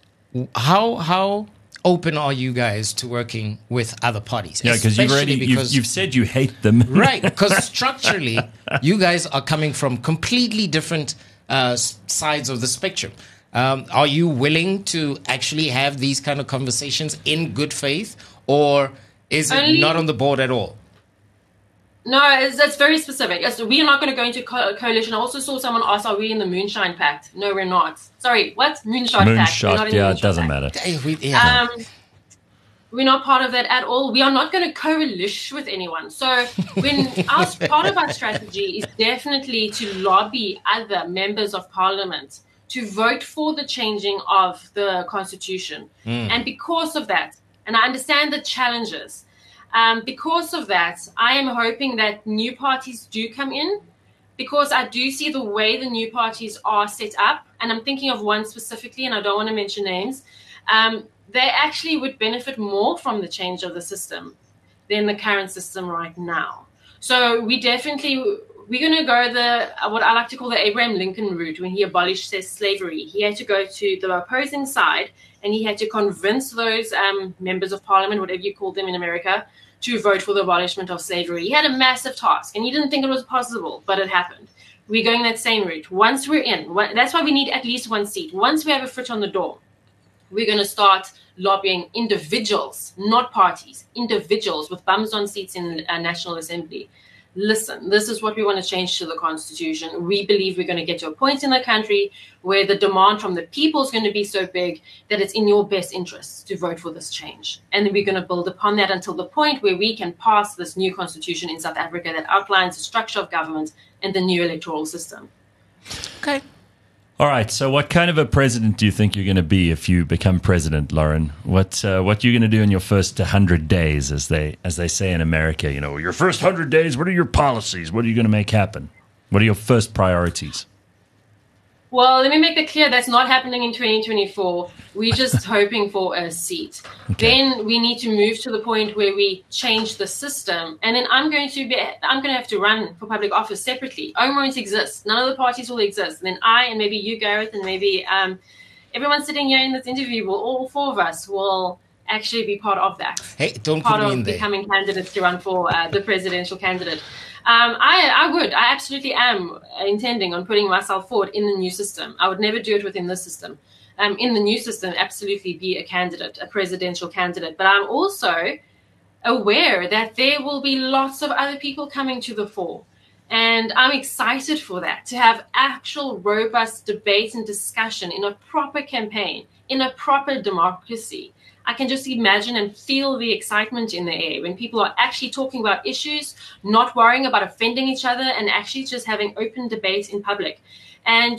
[SPEAKER 3] How open are you guys to working with other parties?
[SPEAKER 1] Yeah, because you've said you hate them.
[SPEAKER 3] Right, because structurally, you guys are coming from completely different sides of the spectrum. Are you willing to actually have these kind of conversations in good faith, or is it not on the board at all?
[SPEAKER 2] No, that's very specific. We are not going to go into coalition. I also saw someone ask, are we in the Moonshine Pact? No, we're not. Sorry, what? Moonshot Pact. We're not in the Moonshot
[SPEAKER 1] it doesn't
[SPEAKER 2] Pact.
[SPEAKER 1] matter.
[SPEAKER 2] We're not part of that at all. We are not going to coalition with anyone. So part of our strategy is definitely to lobby other members of parliament to vote for the changing of the constitution. And because of that, and I understand the challenges, because of that, I am hoping that new parties do come in, because I do see the way the new parties are set up, and I'm thinking of one specifically, and I don't want to mention names, they actually would benefit more from the change of the system than the current system right now. So we're going to go what I like to call the Abraham Lincoln route. When he abolished slavery, he had to go to the opposing side, and he had to convince those members of parliament, whatever you call them in America, to vote for the abolishment of slavery. He had a massive task, and he didn't think it was possible, but it happened. We're going that same route. Once we're in, that's why we need at least one seat. Once we have a foot on the door, we're going to start lobbying individuals, not parties, individuals with bums on seats in a National Assembly. Listen, this is what we want to change to the Constitution. We believe we're going to get to a point in the country where the demand from the people is going to be so big that it's in your best interests to vote for this change. And then we're going to build upon that until the point where we can pass this new Constitution in South Africa that outlines the structure of government and the new electoral system.
[SPEAKER 3] Okay.
[SPEAKER 1] All right. So, what kind of a president do you think you're going to be if you become president, Lauren? What are you going to do in your first 100 days, as they say in America? Your first 100 days. What are your policies? What are you going to make happen? What are your first priorities?
[SPEAKER 2] Well, let me make it clear that's not happening in 2024. We're just hoping for a seat. Okay. Then we need to move to the point where we change the system. And then I'm going to have to run for public office separately. OHM won't exist. None of the parties will exist. And then I, and maybe you, Gareth, and maybe everyone sitting here in this interview, all four of us will actually be part of that.
[SPEAKER 3] Hey, don't put me in there.
[SPEAKER 2] Becoming candidates to run for the presidential candidate. I absolutely am intending on putting myself forward in the new system. I would never do it within this system. In the new system, absolutely be a candidate, a presidential candidate. But I'm also aware that there will be lots of other people coming to the fore. And I'm excited for that, to have actual robust debate and discussion in a proper campaign, in a proper democracy. I can just imagine and feel the excitement in the air when people are actually talking about issues, not worrying about offending each other, and actually just having open debate in public. And,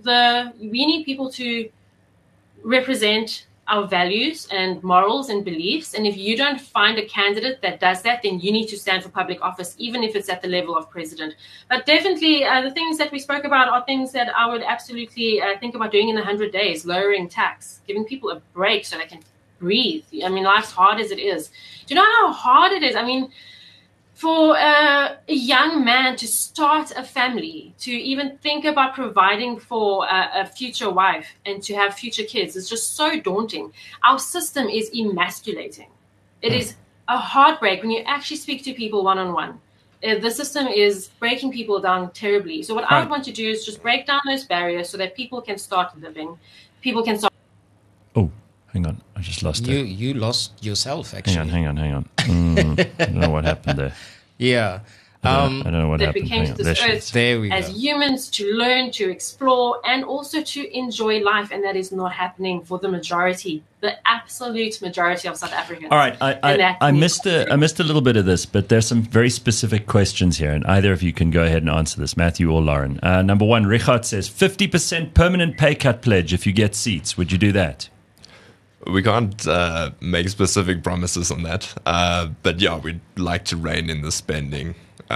[SPEAKER 2] we need people to represent our values and morals and beliefs. And if you don't find a candidate that does that, then you need to stand for public office, even if it's at the level of president. But definitely the things that we spoke about are things that I would absolutely think about doing in 100 days, lowering tax, giving people a break so they can breathe. I mean, life's hard as it is. Do you know how hard it is? I mean, for a young man to start a family, to even think about providing for a future wife and to have future kids is just so daunting. Our system is emasculating. It is a heartbreak when you actually speak to people one-on-one. The system is breaking people down terribly. So what I would want to do is just break down those barriers so that people can start living. People can start.
[SPEAKER 1] Oh, hang on. I just lost it.
[SPEAKER 3] You lost yourself, actually.
[SPEAKER 1] Hang on. I don't know what happened there.
[SPEAKER 3] Yeah.
[SPEAKER 1] I don't know what
[SPEAKER 2] that
[SPEAKER 1] happened.
[SPEAKER 2] we came to this earth as humans to learn, to explore, and also to enjoy life. And that is not happening for the majority, the absolute majority of South Africans.
[SPEAKER 1] All right. I missed a little bit of this, but there's some very specific questions here, and either of you can go ahead and answer this, Matthew or Lauren. Number one, Richard says 50% permanent pay cut pledge if you get seats. Would you do that?
[SPEAKER 4] We can't make specific promises on that. But yeah, we'd like to rein in the spending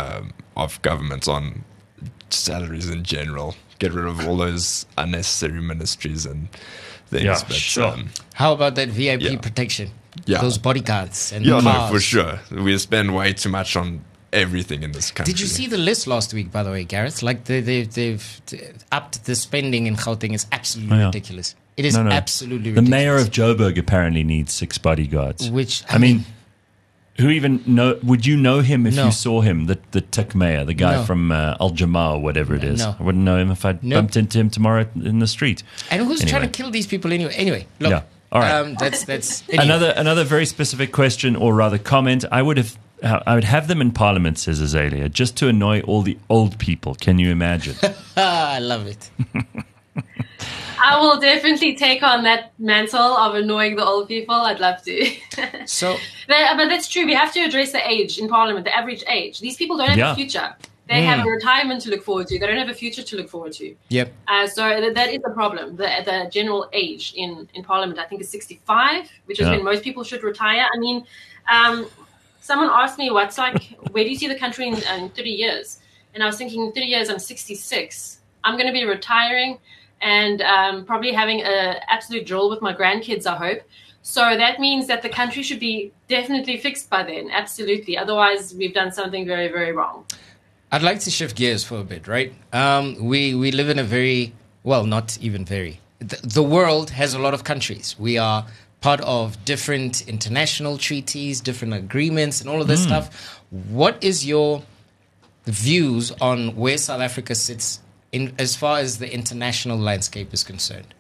[SPEAKER 4] of governments on salaries in general. Get rid of all those unnecessary ministries and things.
[SPEAKER 1] Yeah,
[SPEAKER 4] but,
[SPEAKER 1] sure.
[SPEAKER 3] How about that VIP protection?
[SPEAKER 4] Yeah.
[SPEAKER 3] Those bodyguards and
[SPEAKER 4] no,
[SPEAKER 3] cars.
[SPEAKER 4] for sure. We spend way too much on everything in this country.
[SPEAKER 3] Did you see the list last week, by the way, Gareth? Like they've upped the spending in Gauteng. It's absolutely ridiculous. It is absolutely ridiculous.
[SPEAKER 1] The mayor of Joburg apparently needs 6 bodyguards.
[SPEAKER 3] Which
[SPEAKER 1] I mean, who even know? Would you know him if you saw him? The Tik mayor, the guy from Al Jamal, whatever it is.
[SPEAKER 3] No.
[SPEAKER 1] I wouldn't know him if I bumped into him tomorrow in the street.
[SPEAKER 3] And who's trying to kill these people anyway? Anyway, look.
[SPEAKER 1] Yeah. All right.
[SPEAKER 3] That's anyway.
[SPEAKER 1] Another very specific question, or rather comment. I would have them in Parliament, says Azalea, just to annoy all the old people. Can you imagine?
[SPEAKER 3] I love it.
[SPEAKER 2] I will definitely take on that mantle of annoying the old people. I'd love to. But that's true. We have to address the age in Parliament, the average age. These people don't have a future. They have a retirement to look forward to. They don't have a future to look forward to.
[SPEAKER 3] Yep.
[SPEAKER 2] So that is the problem. The general age in Parliament, I think, is 65, which is when most people should retire. I mean, someone asked me, where do you see the country in 30 years? And I was thinking, in 30 years, I'm 66. I'm going to be retiring and probably having an absolute drill with my grandkids, I hope. So that means that the country should be definitely fixed by then. Absolutely. Otherwise, we've done something very, very wrong.
[SPEAKER 3] I'd like to shift gears for a bit, right? We live in a very, well, not even very. The world has a lot of countries. We are part of different international treaties, different agreements, and all of this stuff. What is your views on where South Africa sits as far as the international landscape is concerned?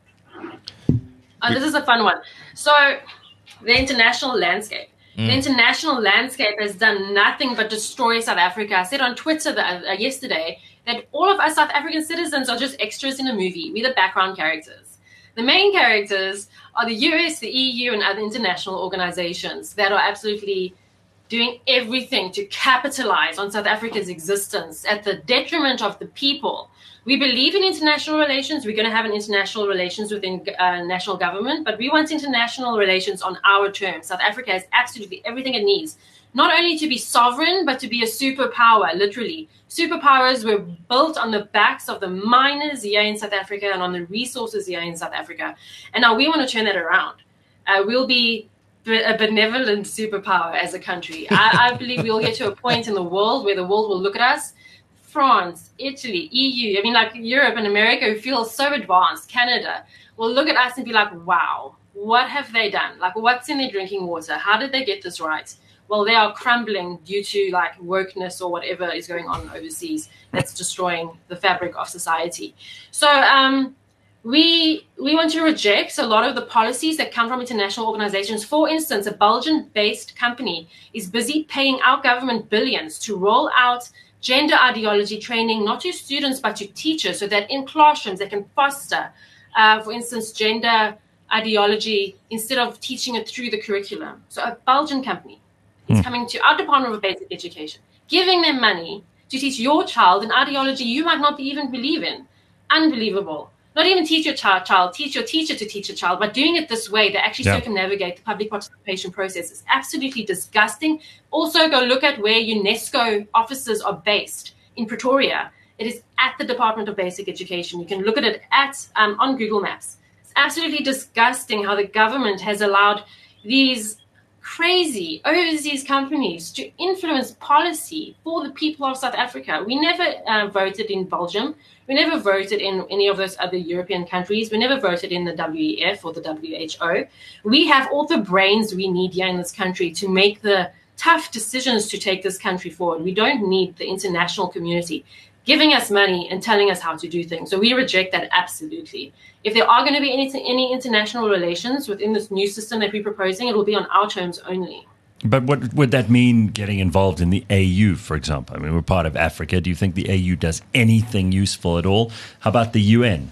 [SPEAKER 2] This is a fun one. So the international landscape. The international landscape has done nothing but destroy South Africa. I said on Twitter yesterday that all of us South African citizens are just extras in a movie. We're the background characters. The main characters are the US, the EU, and other international organizations that are absolutely doing everything to capitalize on South Africa's existence at the detriment of the people. We believe in international relations. We're going to have an international relations within national government, but we want international relations on our terms. South Africa has absolutely everything it needs, not only to be sovereign, but to be a superpower, literally. Superpowers were built on the backs of the miners here in South Africa and on the resources here in South Africa. And now we want to turn that around. We'll be a benevolent superpower as a country. I believe we'll get to a point in the world where the world will look at us, France, Italy, EU, I mean, like Europe and America, who feel so advanced, Canada, will look at us and be like, wow, what have they done? Like, what's in their drinking water? How did they get this right? Well, they are crumbling due to like wokeness or whatever is going on overseas that's destroying the fabric of society. So we want to reject a lot of the policies that come from international organizations. For instance, a Belgian-based company is busy paying our government billions to roll out gender ideology training, not to students, but to teachers, so that in classrooms they can foster, for instance, gender ideology instead of teaching it through the curriculum. So a Belgian company is coming to our Department of Basic Education, giving them money to teach your child an ideology you might not even believe in. Unbelievable. Not even teach your child, teach your teacher to teach a child. By doing it this way, they actually circumnavigate the public participation process. It's absolutely disgusting. Also, go look at where UNESCO offices are based in Pretoria. It is at the Department of Basic Education. You can look at it on Google Maps. It's absolutely disgusting how the government has allowed these crazy overseas companies to influence policy for the people of South Africa. We never voted in Belgium. We never voted in any of those other European countries. We never voted in the WEF or the WHO. We have all the brains we need here in this country to make the tough decisions to take this country forward. We don't need the international community giving us money and telling us how to do things. So we reject that absolutely. If there are going to be any international relations within this new system that we're proposing, it will be on our terms only.
[SPEAKER 1] But what would that mean getting involved in the AU, for example? I mean, we're part of Africa. Do you think the AU does anything useful at all? How about the UN?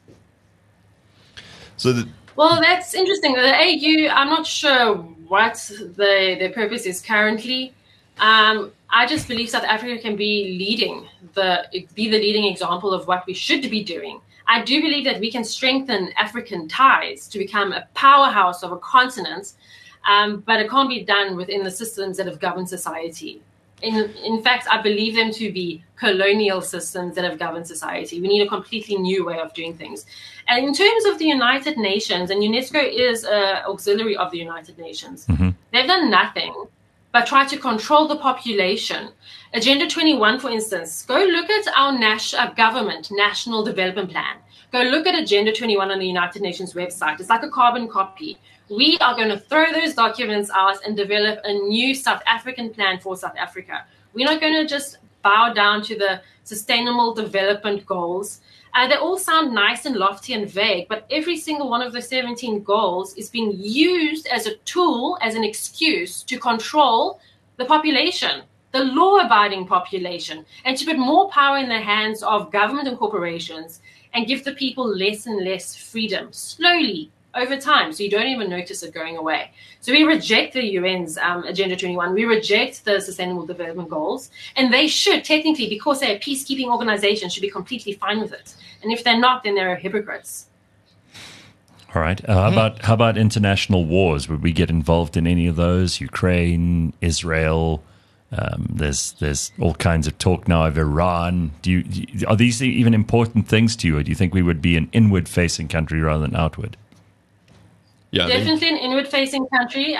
[SPEAKER 2] Well, that's interesting. The AU, I'm not sure what their purpose is currently. I just believe South Africa can be the leading example of what we should be doing. I do believe that we can strengthen African ties to become a powerhouse of a continent, but it can't be done within the systems that have governed society. In fact, I believe them to be colonial systems that have governed society. We need a completely new way of doing things. And in terms of the United Nations, and UNESCO is an auxiliary of the United Nations, they've done nothing but try to control the population. Agenda 21, for instance, go look at our government National Development Plan. Go look at Agenda 21 on the United Nations website. It's like a carbon copy. We are going to throw those documents out and develop a new South African plan for South Africa. We're not going to just bow down to the Sustainable Development Goals. They all sound nice and lofty and vague, but every single one of the 17 goals is being used as a tool, as an excuse to control the population, the law-abiding population, and to put more power in the hands of government and corporations and give the people less and less freedom, slowly, over time, so you don't even notice it going away. So we reject the UN's Agenda 21. We reject the Sustainable Development Goals, and they should technically, because they're a peacekeeping organization, should be completely fine with it. And if they're not, then they're hypocrites.
[SPEAKER 1] All right. How about international wars? Would we get involved in any of those? Ukraine, Israel. There's all kinds of talk now of Iran. Are these even important things to you, or do you think we would be an inward-facing country rather than outward?
[SPEAKER 4] Yeah,
[SPEAKER 2] definitely an inward-facing country.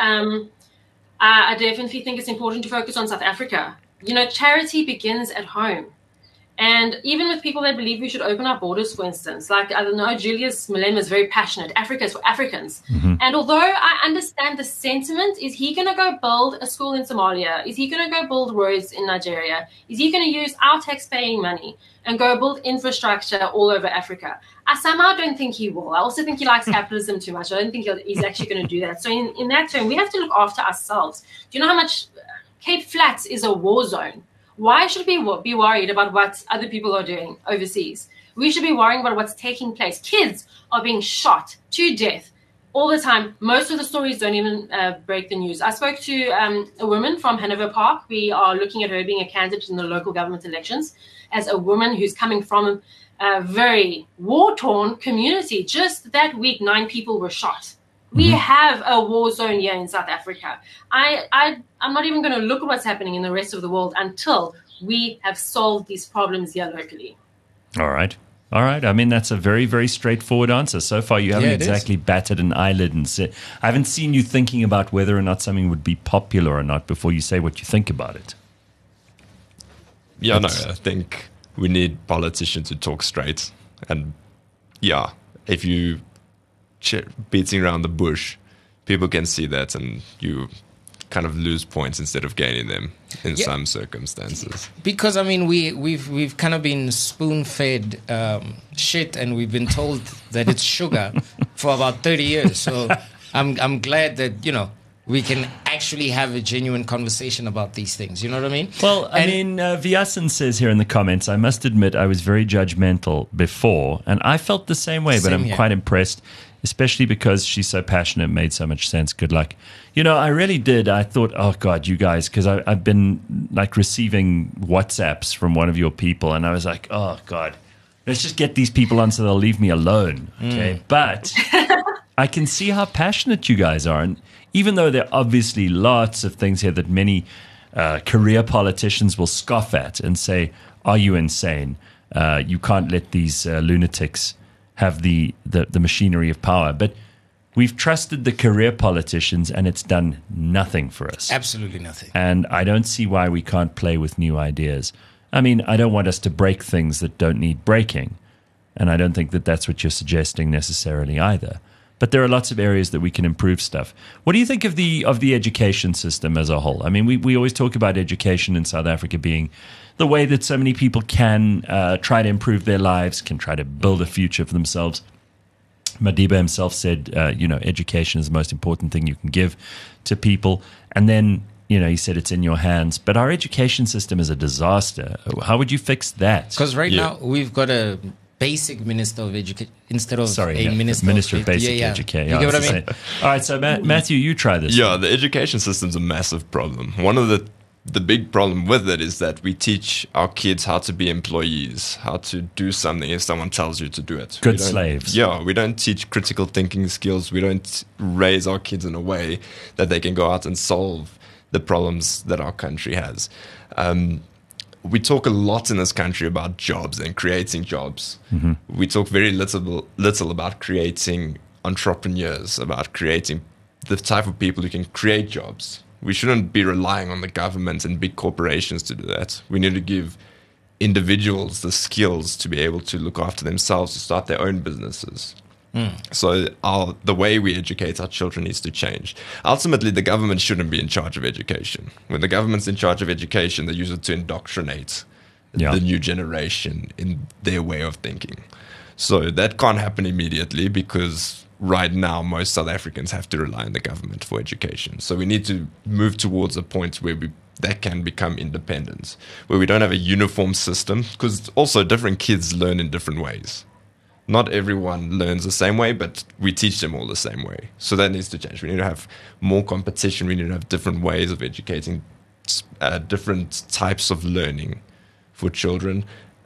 [SPEAKER 2] I definitely think it's important to focus on South Africa. You know, charity begins at home. And even with people that believe we should open our borders, for instance, like, I don't know, Julius Malema is very passionate. Africa is for Africans. And although I understand the sentiment, is he going to go build a school in Somalia? Is he going to go build roads in Nigeria? Is he going to use our tax-paying money and go build infrastructure all over Africa? I somehow don't think he will. I also think he likes capitalism too much. I don't think he's actually going to do that. So in that term, we have to look after ourselves. Do you know how much Cape Flats is a war zone? Why should we be worried about what other people are doing overseas? We should be worrying about what's taking place. Kids are being shot to death all the time. Most of the stories don't even break the news. I spoke to a woman from Hanover Park. We are looking at her being a candidate in the local government elections as a woman who's coming from a very war-torn community. Just that week, 9 people were shot. We have a war zone here in South Africa. I'm not even going to look at what's happening in the rest of the world until we have solved these problems here locally.
[SPEAKER 1] All right. I mean, that's a very, very straightforward answer. So far, you haven't exactly batted an eyelid and said, I haven't seen you thinking about whether or not something would be popular or not before you say what you think about it.
[SPEAKER 4] Yeah, I think we need politicians who talk straight. And yeah, if you beating around the bush, people can see that, and you kind of lose points instead of gaining them in some circumstances.
[SPEAKER 3] Because I mean, we've kind of been spoon-fed shit, and we've been told that it's sugar for about 30 years. So I'm glad that we can actually have a genuine conversation about these things. You know what I mean?
[SPEAKER 1] Well, Vyasan says here in the comments, I must admit I was very judgmental before, and I felt the same way, but I'm quite impressed, especially because she's so passionate, made so much sense. Good luck. I really did. I thought, oh, God, you guys, because I've been like receiving WhatsApps from one of your people, and I was like, oh, God, let's just get these people on so they'll leave me alone. Okay. But I can see how passionate you guys are. And even though there are obviously lots of things here that many career politicians will scoff at and say, are you insane? You can't let these lunatics have the machinery of power. But we've trusted the career politicians, and it's done nothing for us.
[SPEAKER 3] Absolutely nothing.
[SPEAKER 1] And I don't see why we can't play with new ideas. I mean, I don't want us to break things that don't need breaking. And I don't think that that's what you're suggesting necessarily either. But there are lots of areas that we can improve stuff. What do you think of the education system as a whole? I mean, we always talk about education in South Africa being the way that so many people can try to improve their lives, can try to build a future for themselves. Madiba himself said, education is the most important thing you can give to people. And then, he said it's in your hands. But our education system is a disaster. How would you fix that?
[SPEAKER 3] Because now we've got a basic minister of education instead of
[SPEAKER 1] minister of basic education.
[SPEAKER 3] You get what I mean?
[SPEAKER 1] All right, so Matthew, you try this.
[SPEAKER 4] Yeah, the education system's a massive problem. One of the big problem with it is that we teach our kids how to be employees, how to do something if someone tells you to do it.
[SPEAKER 1] Good slaves.
[SPEAKER 4] Yeah, we don't teach critical thinking skills. We don't raise our kids in a way that they can go out and solve the problems that our country has. We talk a lot in this country about jobs and creating jobs. Mm-hmm. We talk very little about creating entrepreneurs, about creating the type of people who can create jobs. We shouldn't be relying on the government and big corporations to do that. We need to give individuals the skills to be able to look after themselves, to start their own businesses. So the way we educate our children needs to change. Ultimately, the government shouldn't be in charge of education. When the government's in charge of education, they use it to indoctrinate the new generation in their way of thinking. So that can't happen immediately because right now most South Africans have to rely on the government for education. So we need to move towards a point where that can become independent, where we don't have a uniform system, because also different kids learn in different ways. Not everyone learns the same way, but we teach them all the same way. So that needs to change. We need to have more competition. We need to have different ways of educating, different types of learning for children.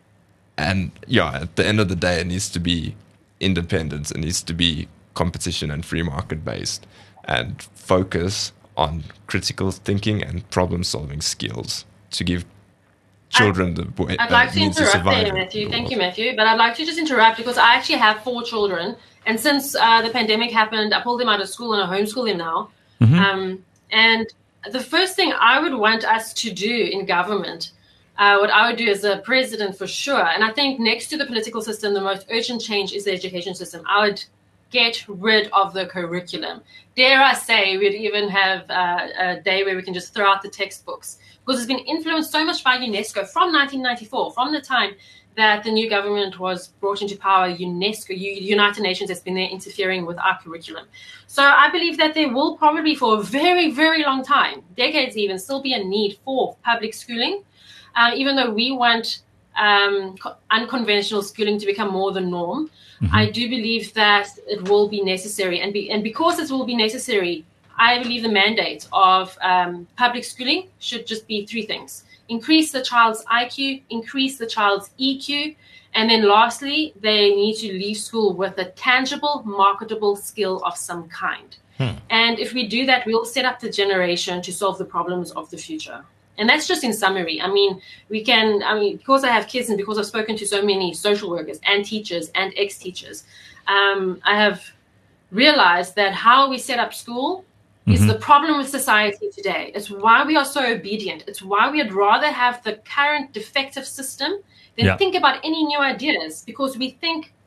[SPEAKER 4] And at the end of the day, it needs to be independent. It needs to be competition and free market based, and focus on critical thinking and problem solving skills to give children the way.
[SPEAKER 2] I'd like to interrupt there, Matthew. Thank you, Matthew. But I'd like to just interrupt because I actually have 4 children. And since the pandemic happened, I pulled them out of school and I homeschool them now. Mm-hmm. And the first thing I would want us to do in government, what I would do as a president for sure, and I think next to the political system, the most urgent change is the education system. I would get rid of the curriculum. Dare I say we'd even have a day where we can just throw out the textbooks, because it's been influenced so much by UNESCO from 1994, from the time that the new government was brought into power. UNESCO, United Nations, has been there interfering with our curriculum. So I believe that there will probably for a very, very long time, decades even, still be a need for public schooling, even though we want unconventional schooling to become more the norm. Mm-hmm. I do believe that it will be necessary. And because it will be necessary, I believe the mandate of public schooling should just be 3 things. Increase the child's IQ, increase the child's EQ, and then lastly, they need to leave school with a tangible, marketable skill of some kind. And if we do that, we'll set up the generation to solve the problems of the future. And that's just in summary. Because I have kids and because I've spoken to so many social workers and teachers and ex-teachers, I have realized that how we set up school is the problem with society today. It's why we are so obedient. It's why we'd rather have the current defective system than think about any new ideas, because we think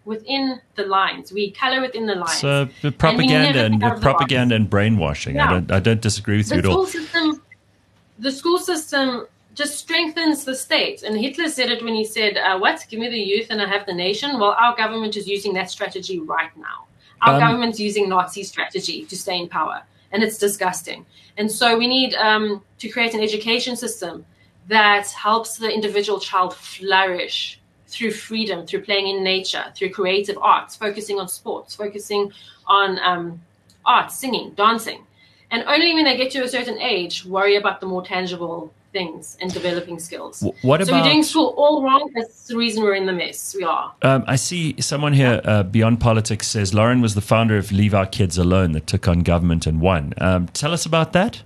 [SPEAKER 2] within the lines. We color within the lines.
[SPEAKER 1] So the
[SPEAKER 2] And we never get out of the box.
[SPEAKER 1] and brainwashing.
[SPEAKER 2] Yeah.
[SPEAKER 1] I don't disagree with you at all.
[SPEAKER 2] The school system just strengthens the state. And Hitler said it when he said, what? Give me the youth and I have the nation. Well, our government is using that strategy right now. Our government's using Nazi strategy to stay in power. And it's disgusting. And so we need to create an education system that helps the individual child flourish through freedom, through playing in nature, through creative arts, focusing on sports, focusing on art, singing, dancing. And only when they get to a certain age, worry about the more tangible things and developing skills.
[SPEAKER 1] What about?
[SPEAKER 2] So we're doing school all wrong. That's the reason we're in the mess. We are.
[SPEAKER 1] I see someone here, Beyond Politics, says Lauren was the founder of Leave Our Kids Alone that took on government and won. Tell us about that.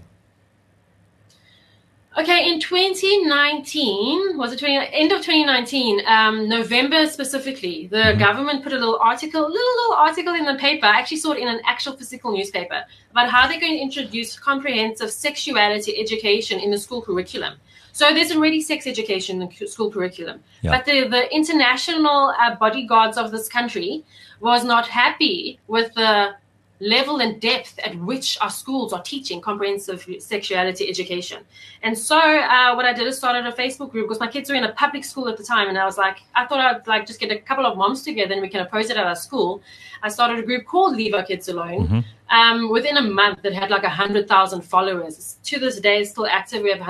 [SPEAKER 2] Okay, in 2019, end of 2019, November specifically, the government put a little article in the paper. I actually saw it in an actual physical newspaper about how they're going to introduce comprehensive sexuality education in the school curriculum. So there's already sex education in the school curriculum.
[SPEAKER 1] Yeah.
[SPEAKER 2] But the international bodyguards of this country was not happy with the level and depth at which our schools are teaching comprehensive sexuality education. And so what I did is started a Facebook group because my kids were in a public school at the time. And I thought I'd just get a couple of moms together and we can oppose it at our school. I started a group called Leave Our Kids Alone. Within a month, it had like 100,000 followers. To this day, it's still active. We have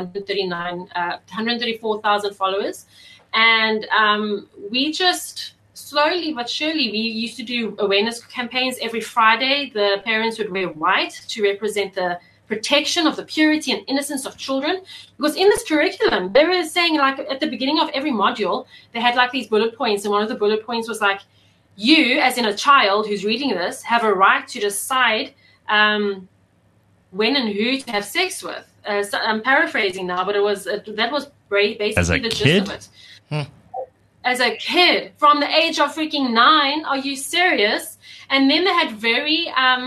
[SPEAKER 2] 134,000 followers. And we just... slowly but surely, we used to do awareness campaigns every Friday. The parents would wear white to represent the protection of the purity and innocence of children. Because in this curriculum, they were saying, like, at the beginning of every module, they had like these bullet points. And one of the bullet points was like, you, as in a child who's reading this, have a right to decide when and who to have sex with. So I'm paraphrasing now, but that was basically the gist of it. As a kid, from the age of freaking 9, are you serious? And then they had very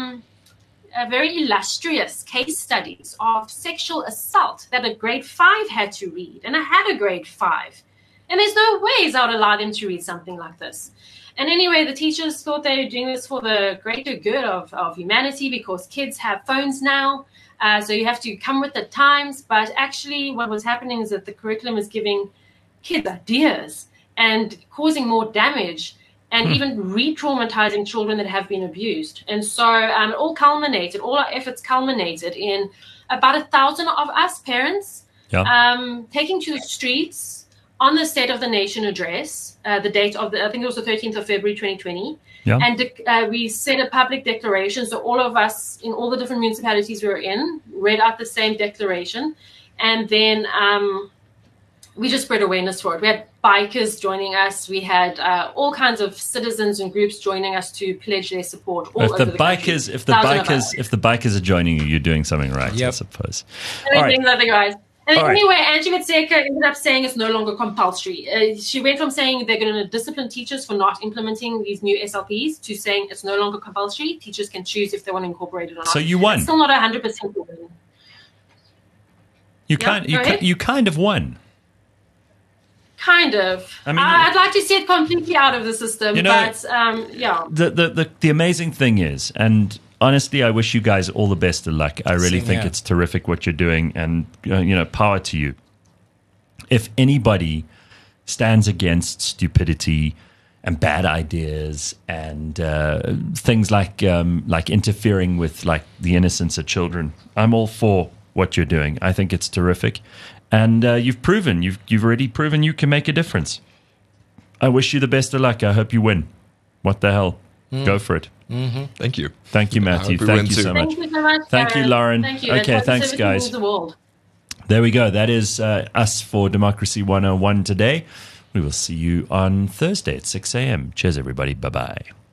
[SPEAKER 2] illustrious case studies of sexual assault that a grade 5 had to read. And I had a grade 5. And there's no ways I would allow them to read something like this. And anyway, the teachers thought they were doing this for the greater good of humanity because kids have phones now. So you have to come with the times. But actually what was happening is that the curriculum is giving kids ideas and causing more damage and even re-traumatizing children that have been abused. And so all our efforts culminated in about 1,000 of us parents taking to the streets on the State of the Nation address, the date of I think it was the 13th of February 2020. Yeah. And we said a public declaration. So all of us in all the different municipalities we were in read out the same declaration. And then we just spread awareness for it. We had bikers joining us. We had all kinds of citizens and groups joining us to pledge their support all over the country. If
[SPEAKER 1] the bikers are joining you, you're doing something right, I suppose.
[SPEAKER 2] Doing nothing right. And anyway, Angie Motshekga ended up saying it's no longer compulsory. She went from saying they're going to discipline teachers for not implementing these new SLPs to saying it's no longer compulsory. Teachers can choose if they want to incorporate it or not.
[SPEAKER 1] So you won.
[SPEAKER 2] It's still not 100% win.
[SPEAKER 1] You kind of won.
[SPEAKER 2] Kind of. I mean, I'd like to see it completely out of the system, but
[SPEAKER 1] The amazing thing is, and honestly, I wish you guys all the best of luck. I really think it's terrific what you're doing, and power to you. If anybody stands against stupidity and bad ideas and things like interfering with like the innocence of children, I'm all for what you're doing. I think it's terrific. And you've already proven you can make a difference. I wish you the best of luck. I hope you win. What the hell? Go for it.
[SPEAKER 4] Mm-hmm. Thank you.
[SPEAKER 1] Thank you, Matthew. Thank you so much.
[SPEAKER 2] Thank you so much.
[SPEAKER 1] Thank you, Lauren.
[SPEAKER 2] Thank you.
[SPEAKER 1] Okay, thanks, guys. There we go. That is us for Democracy 101 today. We will see you on Thursday at 6 a.m. Cheers, everybody. Bye-bye.